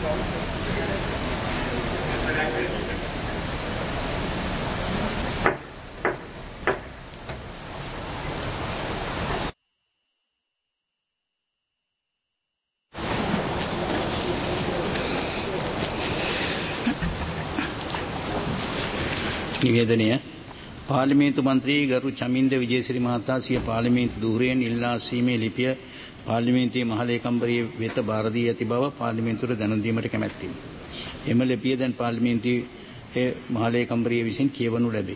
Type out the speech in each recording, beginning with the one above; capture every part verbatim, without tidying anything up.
निवेदनीय parliament मंत्री गरु चमिंद विजयश्री महता सिय पार्लिमेंट दूरेन इल्ला सीमे लिपिय पार्लिमेंट महालेकंबरी वेत भारतीय अति बव पार्लिमेंट දැනුම් දීමට කැමැත්තෙමි. එම ලිපිය දැන් පාර්ලිමේන්තු මහලේකම්බරිය විසින් කියවනු ලැබේ.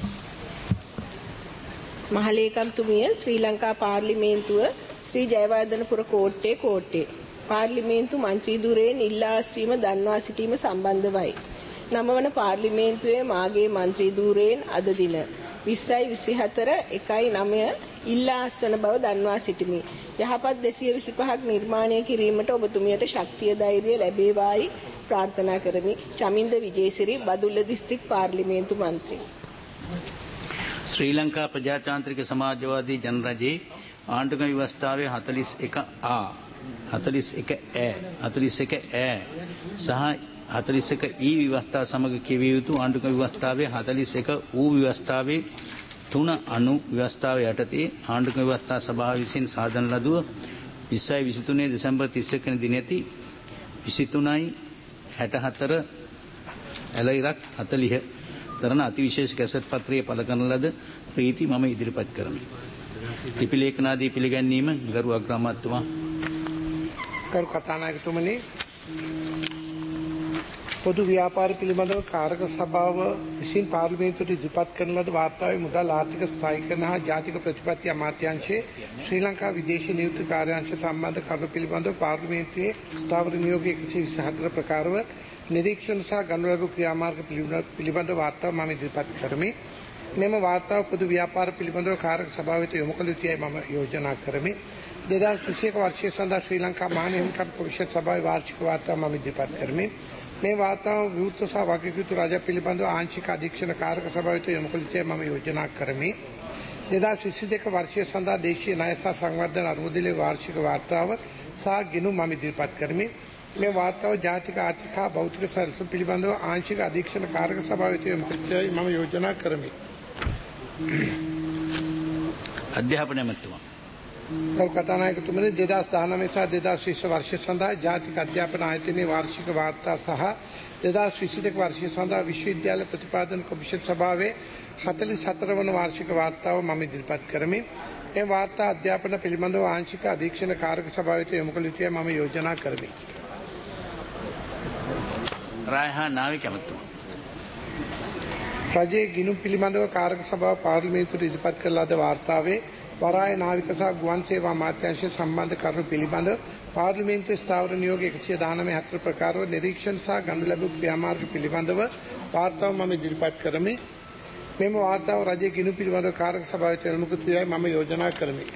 මහලේකම්තුමිය ශ්‍රී ලංකා පාර්ලිමේන්තුව ශ්‍රී ජයවර්ධනපුර කෝට්ටේ කෝට්ටේ පාර්ලිමේන්තු මන්ත්‍රී ධුරයෙන් ඉල්ලා අස්වීම දන්වා සිටීම සම්බන්ධවයි. නවවන පාර්ලිමේන්තුවේ මාගේ මන්ත්‍රී ධූරයෙන් අද දින විස්සයි විසිහතර එකයි නවය ඉල්ලා අස්වන බව දන්වා සිටිමි. යහපත් දෙසිය විසිපහක් නිර්මාණය කිරීමට ඔබතුමියට ශක්තිය ධෛර්යය ලැබේවායි ප්‍රාර්ථනා කරමි. චමින්ද විජේසිරි බදුල්ල දිස්ත්‍රික් පාර්ලිමේන්තු මන්ත්‍රී. ශ්‍රී ලංකා ප්‍රජාතාන්ත්‍රික සමාජවාදී ජනරජයේ ආණ්ඩුක ව්‍යවස්ථාවේ හතළිස් එක ආ හතළිස් එක ඇ හතළිස් එක ඇ සහ හතළිස් එක ඊ ව්‍යවස්ථා සමග කියවිය යුතු ආණ්ඩුක ව්‍යවස්ථාවේ හතළිස් එක ඌ ව්‍යවස්ථාවේ තුන අනු ව්‍යවස්ථාව යටතේ ආණ්ඩුක ව්‍යවස්ථා සභාව විසින් සාදන ලදුව විස්සයි විසිතුනේ දෙසැම්බර් තිස් වෙනි දිනේදී විසිතුනයි හැටහතර ඇලයිරක් හතළිහ දරන අතිවිශේෂ ගැසට් පත්‍රයේ පළ කරන ලද ප්‍රීති මම ඉදිරිපත් කරමි. ලිපි ලේඛනාදී පිළිගැන්වීම ගරු අග්‍රාමාත්‍යතුමා. ගරු කතානායකතුමනි, පොදු ව්‍යාපාර පිළිබඳව කාරක සභාව විසින් පාර්ලිමේන්තුවට ඉදිරිපත් කරන ලද වාර්තාවේ මුදල් ආර්ථික ස්ථායීකරණ හා ජාතික ප්‍රතිපත්ති අමාත්‍යාංශයේ ශ්‍රී ලංකා විදේශ නියුක්ති කාර්යාංශ සම්බන්ධ කරුණු පිළිබඳව පාර්ලිමේන්තුවේ ස්ථාවර නියෝග එකසිය විසිහතර ප්‍රකාරව නිරීක්ෂණ සහ ගණන ලැබූ ක්‍රියාමාර්ග පිළිබඳ වාර්තාව මම ඉදිරිපත් කරමි. මෙම වාර්තාව පොදු ව්‍යාපාර පිළිබඳව කාරක සභාව වෙත යොමු කළ යුතුයි මම යෝජනා කරමි. දෙදහස් විසියක වර්ෂය සඳහා ශ්‍රී ලංකා මානව හිමිකම් කොමිෂන් සභාවේ වාර්ෂික වාර්තාව මම ඉදිරිපත් කරමි. මේ වාර්තාව විවෘත සහ වගකීතු රජ පිළිබඳව ආංශික අධීක්ෂණ කාරක සභාව වෙත යොමු කළ යුතුයි මම යෝජනා කරමි. දෙදහස් විසිදෙක වර්ෂය සඳහා දේශීය ණය සහ සංවර්ධන අනුමෝදනයේ වාර්ෂික වාර්තාව සහ ගිණුම් මම ඉදිරිපත් කරමි. මේ වාර්තාව ජාතික ආර්ථික හා භෞතික සැලසුම් පිළිබඳව ආංශික අධීක්ෂණ කාරක සභාව වෙත යොමු කළ යුතුයි මම යෝජනා කරමි. අධ්‍යාපන මන්ත්‍රීතුමා. ගරු කතානායකතුමනි, දෙදහස් දහනවය සහ දෙදහස් විස්ස වර්ෂය සඳහා ජාතික අධ්‍යාපන ආයතනයේ වාර්ෂික වාර්තා සහ දෙදහස් විසිදෙක වර්ෂය සඳහා විශ්වවිද්‍යාල ප්‍රතිපාදන කොමිෂන් සභාවේ හතළිස් හතර වන වාර්ෂික වාර්තාව මම ඉදිරිපත් කරමි. මේ වාර්තා අධ්‍යාපන පිළිබඳව ආංශික අධීක්ෂණ කාරක සභාව වෙත යොමු කළ යුතුයි මම යෝජනා කරමි. රායහා නාවික මන්ත්‍රීතුමා. රජයේ ගිණුම් පිළිබඳව කාරක සභාව පාර්ලිමේන්තුවට ඉදිරිපත් කළ ලද වාර්තාවේ වරාය නාවික සහ ගුවන් සේවා අමාත්‍යාංශය සම්බන්ධ කරුණු පිළිබඳ පාර්ලිමේන්තුවේ ස්ථාවර නියෝග එකසිය දහනවය හතර ප්‍රකාරව නිරීක්ෂණ සහ ගණන ලැබූ ක්‍රියාමාර්ග පිළිබඳව වාර්තාව මම ඉදිරිපත් කරමි. මෙම වාර්තාව රජයේ ගිණුම් පිළිබඳව කාරක සභාවට යොමු කළ යුතුයි මම යෝජනා කරමි.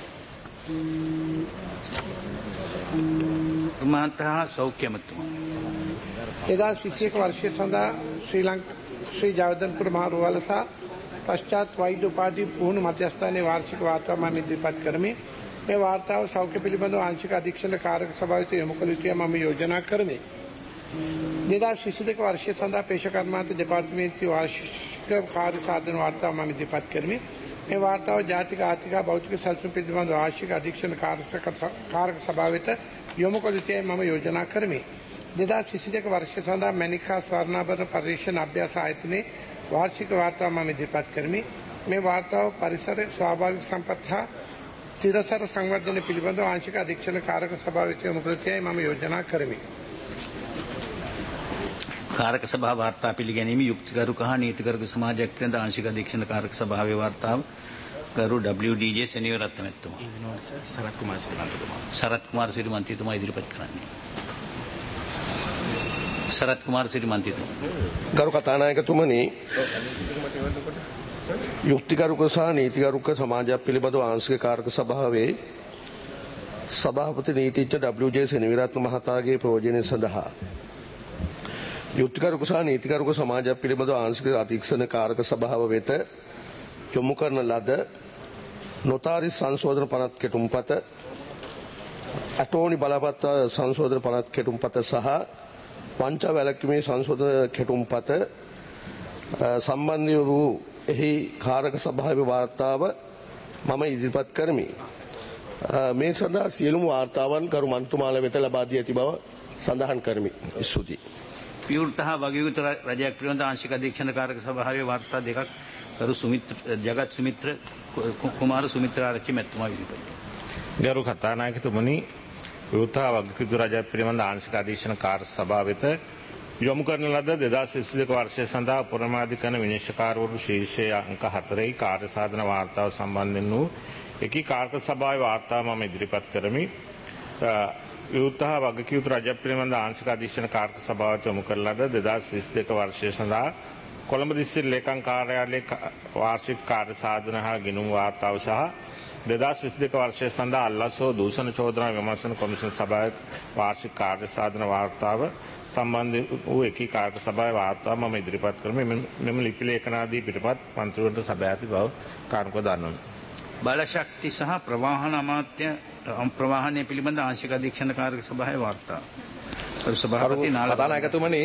මහතා සෞඛ්‍ය මන්ත්‍රීතුමා. දෙදහස් විසියක වර්ෂය සඳහා ශ්‍රී ලංකා ශ්‍රී ජයවර්ධනපුර මහ රෝහල සහ පශ්චාත් වෛද්‍ය උපාධි පුහුණු මධ්‍යස්ථානයේ වාර්ෂික වාර්තාව මම ඉදිරිපත් කරමි. මේ වාර්තාව සෞඛ්‍ය පිළිබඳව ආංශික අධීක්ෂණ කාරක සභාව වෙත යොමු කළ යුතුයි මම යෝජනා කරමි. දෙදහස් විසිදෙක වර්ෂය සඳහා පේශ කර්මාන්ත දෙපාර්තමේන්තුවේ වාර්ෂික කාර්ය සාධන වාර්තාව මම ඉදිරිපත් කරමි. මේ වාර්තාව ජාතික ආර්ථික භෞතික සැලසුම් පිළිබඳව ආංශික අධීක්ෂණ කාරක සභාව වෙත යොමු කළ යුතුයි මම යෝජනා කරමි. දෙදහස් විසිදෙක වර්ෂය සඳහා මැණික් හා ස්වර්ණාභරණ පරීක්ෂණ අභ්‍යාස ආයතනයේ වාර්ෂික වාර්තාව මම ඉදිරිපත් කරමි. මේ වාර්තාව පරිසර ස්වාභාවික සම්පත් හා තිරසර සංවර්ධන පිළිබඳව ආංශික අධීක්ෂණ කාරක සභාව වෙත යොමු කළ යුතුයි මම යෝජනා කරමි. කාරක සභා වාර්තා පිළිගැනීම යුක්තිගරුක හා නීතිගරුක සමාජයක් වෙන ආංශික අධීක්ෂණ කාරක සභාවේ වාර්තාව ගරු ඩබ්ලිව් ඩී ජේ සෙනවිරත්න මැතිතුමා. සරත් කුමාර සිරි මන්ත්‍රීතුමා. සරත් කුමාර සිරි මන්ත්‍රීතුමා ඉදිරිපත් කරන්නේ. සරත් කුමාර සිරි මන්ත්‍රීතුමා. ගරු කතානායකතුමනි, යුක්තිගරුක සහ නීතිගරුක සමාජයක් පිළිබඳව ආංශික කාරක සභාවේ සභාපති නීතිඥ ඩබ්ලිව් ජේ සෙනවිරත්න මහතාගේ ප්‍රයෝජනය සඳහා යුක්තිගරුක සහ නීතිගරුක සමාජයක් පිළිබඳව ආංශික අධීක්ෂණ කාරක සභාව වෙත යොමු කරන ලද නොතාරිස් සංශෝධන පනත් කෙටුම්පත, අටෝනි බලපත්‍ර සංශෝධන පනත් කෙටුම්පත සහ වංචා වැළැක්වීමේ සංශෝධන කෙටුම්පත සම්බන්ධ වූ එහි කාරක සභාවේ වාර්තාව මම ඉදිරිපත් කරමි. මේ සඳහා සියලුම වාර්තාවන් කරු මන්ත්‍රීතුමාලා වෙත ලබා දී ඇති බව සඳහන් කරමි. ස්තුතියි. විවෘත හා වගකියුතු රජයක් පිළිබඳ ආංශික අධීක්ෂණ කාරක සභාවේ වාර්තා දෙකක් කරු සුමිත්‍ර ජගත් සුමිත්‍ර කුමාර සුමිත්‍රාරච්චි මැතිතුමා ඉදිරිපත්. ගරු කතානායකතුමනි, විවෘත හා වගකියුතු රජයක් පිළිබඳ ආංශික අධීක්ෂණ කාර්ය සභාව වෙත යොමු කරන ලද දෙදාස් විසි දෙක වර්ෂය සඳහා පුරමාධිකරණ විනිශ්චයකාරවරු ශීර්ෂයේ අංක හතරේ කාර්ය සාධන වාර්තාව සම්බන්ධයෙන් වූ එකී කාරක සභාවේ වාර්තාව මම ඉදිරිපත් කරමි. විවෘත හා වගකියුතු රජයක් පිළිබඳ ආංශික අධීක්ෂණ කාරක සභාවට යොමු කරන ලද දෙදාස් විසි දෙක වර්ෂය සඳහා කොළඹ දිස්ත්‍රික් ලේකම් කාර්යාලයේ වාර්ෂික කාර්ය සාධන හා ගිණුම් වාර්තාව සහ දෙදාස් විසි දෙක වර්ෂය සඳහා අල්ලස් හෝ දූෂණ චෝදනා විමර්ශන කොමිෂන් සභාවේ වාර්ෂික කාර්ය සාධන වාර්තාව සම්බන්ධ වූ එකී කාර්ක සභාවේ වාර්තාව මම ඉදිරිපත් කරමි. මෙම ලිපි ලේඛනාදී පිටපත් මන්ත්‍රීවරුන්ට සභාවේ ඇති බව කාරණක දන්වමි. බලශක්ති සහ ප්‍රවාහන අමාත්‍ය ප්‍රවාහනය පිළිබඳ ආංශික අධීක්ෂණ කාර්ය සභාවේ වාර්තා. කරු සභාපති නායකතුමනි,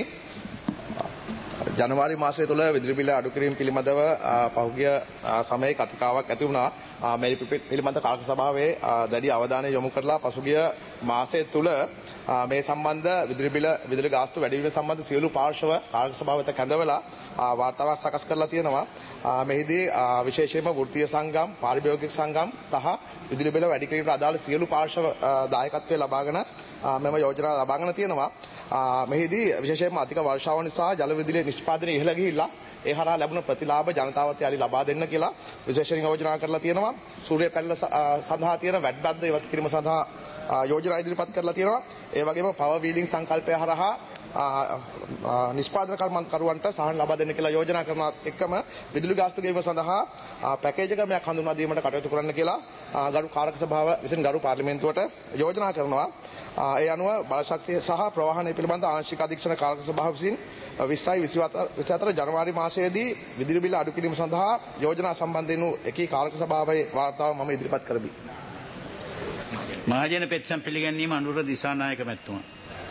ජනවාරි මාසය තුළ විදුලි බිල අඩු කිරීම පිළිබඳව පහුගිය සමයේ කතිකාවක් ඇති වුණා. මේ පිළිබඳ කාර්ක සභාවේ දැඩි අවධානය යොමු කරලා පසුගිය මාසය තුළ මේ සම්බන්ධ විදුලි බිල විදුලි ගාස්තු වැඩිවීම සම්බන්ධ සියලු පාර්ශ්ව කාර්ක සභාව වෙත කැඳවලා වාර්තාවක් සකස් කරලා තියෙනවා. මෙහිදී විශේෂයෙන්ම වෘත්තීය සංගම්, පාරිභෝගික සංගම් සහ විදුලි බිල වැඩි කිරීමට අදාළ සියලු පාර්ශ්ව දායකත්වය ලබාගෙන මෙම යෝජනා ලබාගෙන තියෙනවා. මෙහිදී විශේෂයෙන්ම අධික වර්ෂාව නිසා ජල විදුලිය නිෂ්පාදනය ඉහළ ගිහිල්ලා ඒ හරහා ලැබුණ ප්‍රතිලාභ ජනතාවට යාලි ලබා දෙන්න කියලා විශේෂයෙන් යෝජනා කරලා තියෙනවා. සූර්ය පැනල සඳහා තියෙන වැඩ බද්ද ඉවත් කිරීම සඳහා යෝජනා ඉදිරිපත් කරලා තියෙනවා. ඒ වගේම පවර් වීලිං සංකල්පය හරහා නිෂ්පාදන කර්මන්තකරුවන්ට සහන ලබා දෙන්න කියලා යෝජනා කරන එකම විදුලි ගාස්තු ගෙවීම සඳහා පැකේජ් එකක් හඳුන්වා දීමට කටයුතු කරන්න කියලා ගරු කාරක සභාව විසින් ගරු පාර්ලිමේන්තුවට යෝජනා කරනවා. ඒ අනුව බලශක්තිය සහ ප්‍රවාහනය පිළිබඳ ආංශික අධීක්ෂණ කාරක සභාව විසින් විස්සයි විසිහතර ජනවාරි මාසයේදී විදුලි බිල අඩු කිරීම සඳහා යෝජනා සම්බන්ධයෙන් වූ එකී කාරක සභාවේ වාර්තාව මම ඉදිරිපත් කරමි. මහජන පෙත්සම් පිළිගැනීම අනුර දිසානායක මැතිතුමා.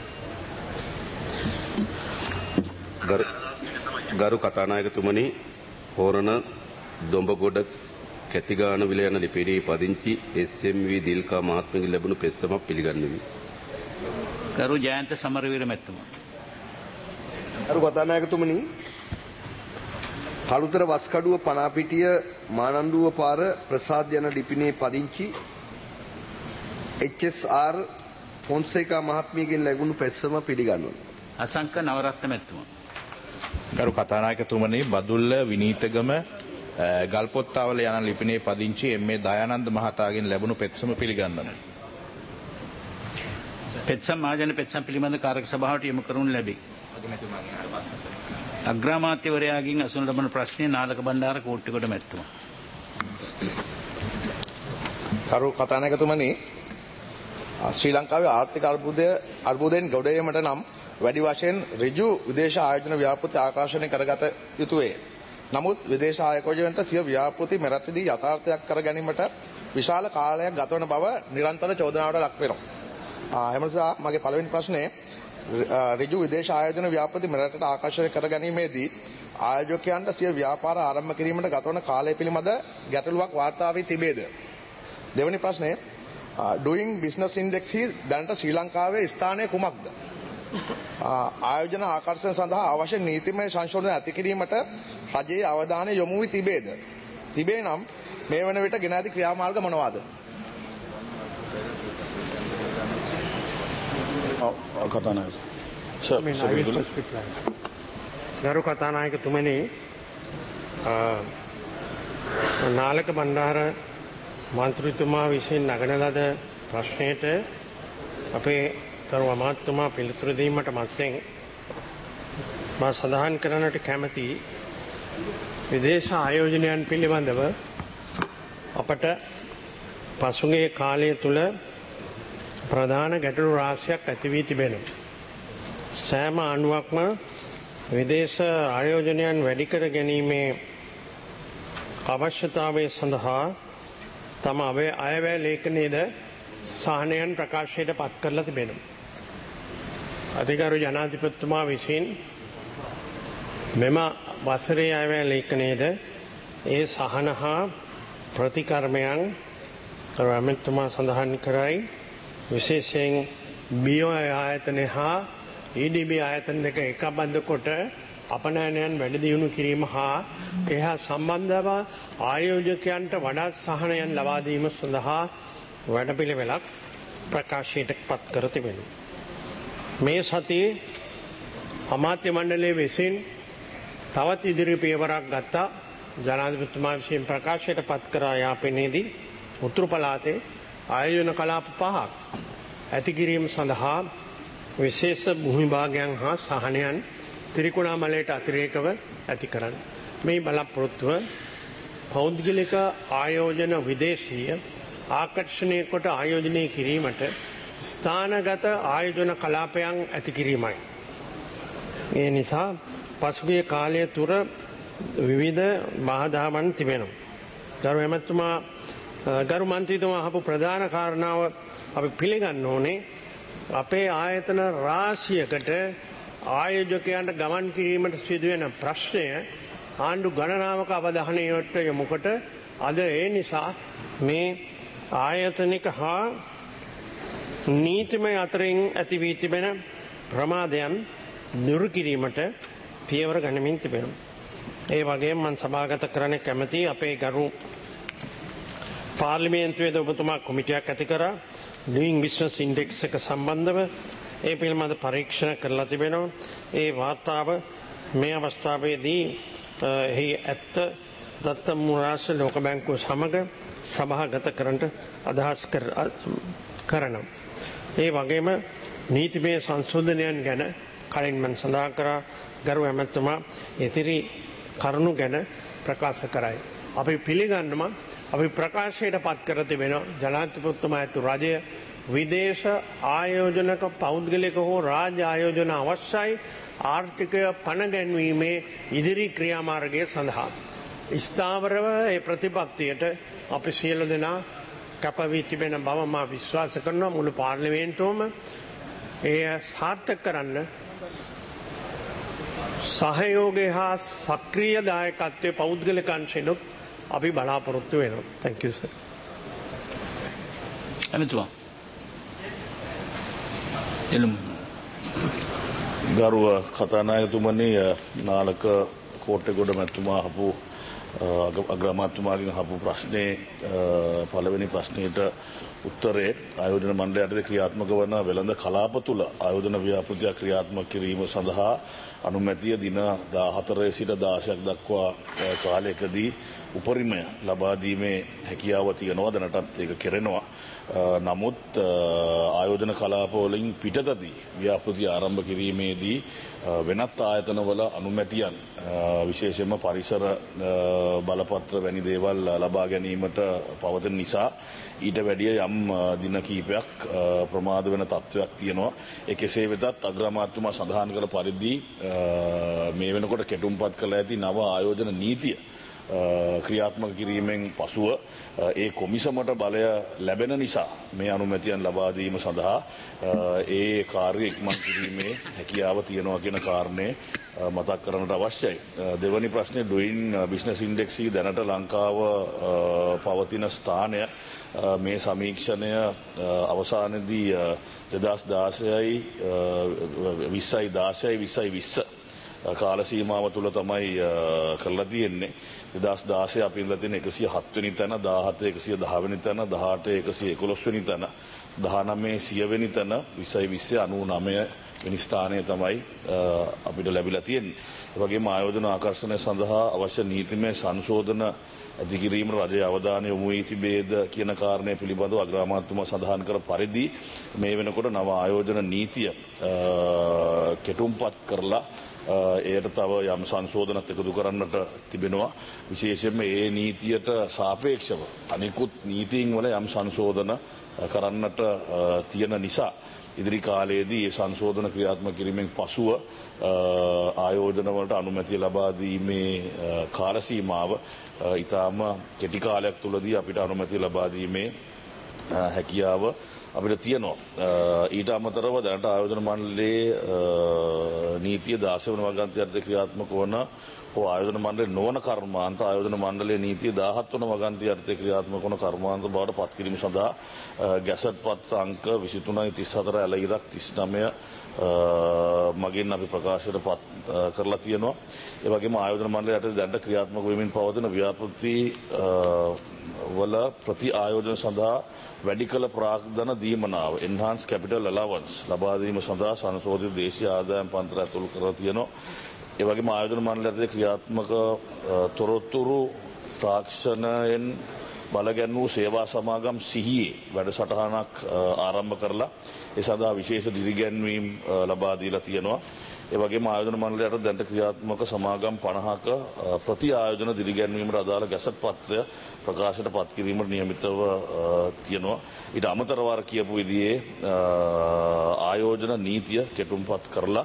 ගරු ගරු කතානායකතුමනි, හෝරණ දොඹගොඩ කැතිගාන විල යන ලිපිණේ පදිංචි එස් එම් වී දිල්කා මහත්මියගෙන් ලැබුණු පෙත්සමක් පිළිගන්නෙමි. ගරු ජයන්ත සමරවීර මැතිතුමා. ගරු කතානායකතුමනි, කළුතර වස්කඩුව පනාපිටිය මානන්දුව පාර ප්‍රසාද් යන ලිපිණේ පදිංචි එච් එස් ආර් ෆොන්සේකා මහත්මියගෙන් ලැබුණු පෙත්සම පිළිගන්වනවා. අසංක නවරත්න මැතිතුමා. ගරු කතානායකතුමනි, බදුල්ල විනීතගම ගල්පොත්තාවල යන ලිපිණේ පදිංචි එම් ඒ දයානන්ද මහතාගෙන් ලැබුණු පෙත්සම පිළිගන්වනවා. පෙත්සම් මහජන පෙත්සම් පිළිබඳ කාරක සභාවට යොමු කරනු ලැබේ. අග්‍රාමාත්‍යවරයාගෙන් අසුන ලබන ප්‍රශ්නය නාලක බණ්ඩාර කෝට්ටේගොඩ මැතිතුමා. කරු කතානායකතුමනි, ශ්‍රී ලංකාවේ ආර්ථික අර්බුදය අර්බුදයෙන් ගොඩ ඒමට නම් වැඩි වශයෙන් ඍජු විදේශ ආයෝජන ව්‍යාපෘති ආකර්ෂණය කරගත යුතුය. නමුත් විදේශ ආයෝජනයට සිය ව්‍යාපෘති මෙරටදී යථාර්ථයක් කර ගැනීමට විශාල කාලයක් ගත වන බව නිරන්තර චෝදනාවට ලක් වෙනවා. එම නිසා මගේ පළවෙනි ප්‍රශ්නේ ඍජු විදේශ ආයෝජන ව්‍යාපෘති මෙරටට ආකර්ෂණය කර ගැනීමේදී ආයෝජකයන්ට සිය ව්‍යාපාර ආරම්භ කිරීමට ගත වන කාලය පිළිබඳ ගැටලුවක් වාර්තා වී තිබේද? දෙවැනි ප්‍රශ්නේ, ඩූයිං බිස්නස් ඉන්ඩෙක්ස් හි දැනට ශ්‍රී ලංකාවේ ස්ථානය කුමක්ද? ආයෝජන ආකර්ෂණ සඳහා අවශ්‍ය නීතිමය සංශෝධන ඇති කිරීමට රජයේ අවධානය යොමු වී තිබේද? තිබේ නම් මේ වන විට ගෙන ඇති ක්‍රියාමාර්ග මොනවාද? කතානායක ගරු කතානායකතුමනි, නාලක බණ්ඩාර මන්ත්‍රීතුමා විසින් නගන ලද ප්‍රශ්නයට අපේ ගරු අමාත්‍යතුමා පිළිතුරු දීමට මත්තෙන් මා සඳහන් කරන්නට කැමති විදේශ ආයෝජනයන් පිළිබඳව අපට පසුගිය කාලය තුල ප්‍රධාන ගැටලු රාශියක් ඇති වී තිබෙනවා. සෑම ආණ්ඩුවක්ම විදේශ ආයෝජනයන් වැඩි කර ගැනීමේ අවශ්‍යතාවය සඳහා තම අයවැය ලේඛනයේද සහනයන් ප්‍රකාශයට පත් කරලා තිබෙනවා. අතිගරු ජනාධිපතිතුමා විසින් මෙම වසරේ අයවැය ලේඛනයේද ඒ සහන හා ප්‍රතිකර්මයන් කරු ඇමතිතුමා සඳහන් කරයි. විශේෂයෙන් බියෝ ආයතනය හා ඊ ඩී බී ආයතන දෙක එකබඳ කොට අපනයනයන් වැඩි දියුණු කිරීම හා එහා සම්බන්ධව ආයෝජකයන්ට වඩා සහනයන් ලබා දීම සඳහා වැඩපිළිවෙලක් ප්‍රකාශයට පත් කර තිබෙනවා. මේ සතියේ අමාත්‍ය මණ්ඩලයේ විසින් තවත් ඉදිරි පියවරක් ගත්තා. ජනාධිපතිතුමා විසින් ප්‍රකාශයට පත් කර යාපනයේදී උතුරු පළාතේ ආයෝජන කලාප පහක් ඇති කිරීම සඳහා විශේෂ භූමි භාගයන් හා සහනයන් ත්‍රිකුණාමලයට අතිරේකව ඇති කරන්න. මේ බලාපොරොත්තුව පෞද්ගලික ආයෝජන විදේශීය ආකර්ෂණය කොට ආයෝජනය කිරීමට ස්ථානගත ආයෝජන කලාපයන් ඇති කිරීමයි. ඒ නිසා පසුගිය කාලය තුර විවිධ බාධාවන් තිබෙනවා. ගරු ඇමතිතුමා ගරු මන්ත්‍රීතුමා අහපු ප්‍රධාන කාරණාව අපි පිළිගන්න ඕනේ. අපේ ආයතන රාශියකට ආයෝජකයන්ට ගමන් කිරීමට සිදුවෙන ප්‍රශ්නය ආණ්ඩු ගණනාවක අවධානයට යොමුකොට අද ඒ නිසා මේ ආයතනික හා නීතිමය අතරින් ඇති වී තිබෙන ප්‍රමාදයන් දුරු කිරීමට පියවර ගනිමින් තිබෙනවා. ඒ වගේම මම සභාගත කරන්න කැමති අපේ ගරු පාර්ලිමේන්තුවේද ඔබතුමා කොමිටියක් ඇති කරා ඩූයිං බිස්නස් ඉන්ඩෙක්ස් එක සම්බන්ධව ඒ පිළිබඳ පරීක්ෂණ කරලා තිබෙනවා. ඒ වාර්තාව මේ අවස්ථාවේදී එහි ඇත්ත දත්ත මුරාස ලෝක බැංකුව සමග සභාගත කරන්නට අදහස් කරනවා. ඒ වගේම නීතිමය සංශෝධනයන් ගැන කලින් මම සඳහන් කරා. ගරු ඇමතිතුමා ඉතිරි කරුණු ගැන ප්‍රකාශ කරයි. අපි පිළිගන්නවා අපි ප්‍රකාශයට පත් කර තිබෙනවා ජනාධිපතිතුමා ඇතු රජය විදේශ ආයෝජනක පෞද්ගලික හෝ රාජ්‍ය ආයෝජන අවශ්‍යයි ආර්ථිකය පණ ගැන්වීමේ ඉදිරි ක්‍රියාමාර්ගය සඳහා. ස්ථාවරව ඒ ප්‍රතිපත්තියට අපි සියලු දෙනා කැපවී තිබෙන බව මා විශ්වාස කරනවා. මුළු පාර්ලිමේන්තුවම එය සාර්ථක කරන්න සහයෝගය හා සක්‍රීය දායකත්වයේ පෞද්ගලික අංශයෙන් අපි බලාපොරොත්තු වෙනවා. Thank you sir. එමෙතුමා එළුම් ගරුව කතානායකතුමනි Nalaka Kottegoda මැතිතුමා අහපු අග්‍රාමාත්‍යතුමාගෙන් අහපු ප්‍රශ්නේ පළවෙනි ප්‍රශ්නෙට උත්තරේ ආයෝජන මණ්ඩලයට ක්‍රියාත්මක වන වෙළඳ කලාප තුල ආයෝජන ව්‍යාපෘතිය ක්‍රියාත්මක කිරීම සඳහා අනුමැතිය දින දාහතරේ සිට දාසයක් දක්වා කාලයකදී උපරිමය ලබා දීමේ හැකියාව තියෙනවා. දැනටත් ඒක කෙරෙනවා. නමුත් ආයෝජන කලාප වලින් පිටතදී ව්‍යාපෘතිය ආරම්භ කිරීමේදී වෙනත් ආයතනවල අනුමැතියන් විශේෂයෙන්ම පරිසර බලපත්‍ර වැනි දේවල් ලබා ගැනීමට පවතින නිසා ඊට වැඩිය යම් දින කීපයක් ප්‍රමාද වෙන තත්ත්වයක් තියෙනවා. ඒ කෙසේ වෙතත් අග්‍රාමාත්‍යතුමා සඳහන් කළ පරිදි මේ වෙනකොට කෙටුම්පත් කළ ඇති නව ආයෝජන නීතිය ක්‍රියාත්මක කිරීමෙන් පසුව ඒ කොමිසමට බලය ලැබෙන නිසා මේ අනුමැතියන් ලබා දීම සඳහා ඒ කාර්ය ඉක්මන් කිරීමේ හැකියාව තියෙනවා කියන කාරණය මතක් කරන්නට අවශ්‍යයි. දෙවැනි ප්‍රශ්නේ ඩුයින් බිස්නස් ඉන්ඩෙක්ස් එක දැනට ලංකාව පවතින ස්ථානය මේ සමීක්ෂණය අවසානයේදී දෙදහස් දාසයයි විස්සයි දාසයයි විස්සයි විස්ස කාල සීමාව තුළ තමයි කරලා තියෙන්නේ. දෙදහස් දාසය අපි ඉඳලා තියෙන එකසිය හත් වෙනි තැන, දාහත එකසිය දහ වෙනි තැන, දහඅට එකසිය එකොළොස් වෙනි තැන, දහනවය සිය වෙනි තැන, විස්සයි විස්ස අනූනවය වෙනි ස්ථානය තමයි අපිට ලැබිලා තියෙන්නේ. ඒ වගේම ආයෝජන ආකර්ෂණය සඳහා අවශ්‍ය නීතිමය සංශෝධන ඇති කිරීමට රජයේ අවධානය යොමු වී තිබේද කියන කාරණය පිළිබඳව අග්‍රාමාත්‍යතුමා සඳහන් කර පරිදි මේ වෙනකොට නව ආයෝජන නීතිය කෙටුම්පත් කරලා එයට තව යම් සංශෝධනත් එකතු කරන්නට තිබෙනවා. විශේෂයෙන්ම ඒ නීතියට සාපේක්ෂව අනිකුත් නීතීන් වල යම් සංශෝධන කරන්නට තියෙන නිසා ඉදිරි කාලයේදී මේ සංශෝධන ක්‍රියාත්මක කිරීමෙන් පසුව ආයෝජන වලට අනුමැතිය ලබා දීමේ කාල සීමාව ඊටාම කෙටි කාලයක් තුලදී අපිට අනුමැතිය ලබා දීමේ හැකියාව අපිට තියෙනවා. ඊට අමතරව දැනට ආයෝජන මණ්ඩලයේ නීතිය දාසය වන වගන්ති යටතේ ක්‍රියාත්මක වන හෝ ආයෝජන මණ්ඩලයේ නොවන කර්මාන්ත ආයෝජන මණ්ඩලයේ නීතිය දාහත් වන වගන්ති යටතේ ක්‍රියාත්මක වන කර්මාන්ත බවට පත් කිරීම සඳහා ගැසට් පත්‍ර අංක විසිතුනයි තිස්හතර ඇල ඉරක් තිස්නවය මගින් අපි ප්‍රකාශයට පත් කරලා තියෙනවා. ඒ වගේම ආයෝජන මණ්ඩලය යටතේ දැනට ක්‍රියාත්මක වෙමින් පවතින ව්‍යාපෘති වල ප්‍රති ආයෝජන සඳහා වැඩි කළ ප්‍රාග්ධන දීමනාව enhanced capital allowance ලබා දීම සඳහා සංශෝධිත දේශීය ආදායම් පන්තර ඇතුළු කරලා තියෙනවා. ඒ වගේම ආයෝජන මණ්ඩලය යටතේ ක්‍රියාත්මක තොරතුරු තාක්ෂණයෙන් බලගැන්වූ සේවා සමාගම් සිහියේ වැඩසටහනක් ආරම්භ කරලා ඒ සඳහා විශේෂ දිරිගැන්වීම් ලබා දීලා තියෙනවා. ඒ වගේම ආයෝජන මණ්ඩලයට දැනට ක්‍රියාත්මක සමාගම් පනහක ප්‍රති ආයෝජන දිරිගැන්වීමට අදාළ ගැසට් පත්‍රය ප්‍රකාශයට පත් කිරීමට නියමිතව තියෙනවා. ඊට අමතරව අර කියපු විදිහේ ආයෝජන නීතිය කෙටුම්පත් කරලා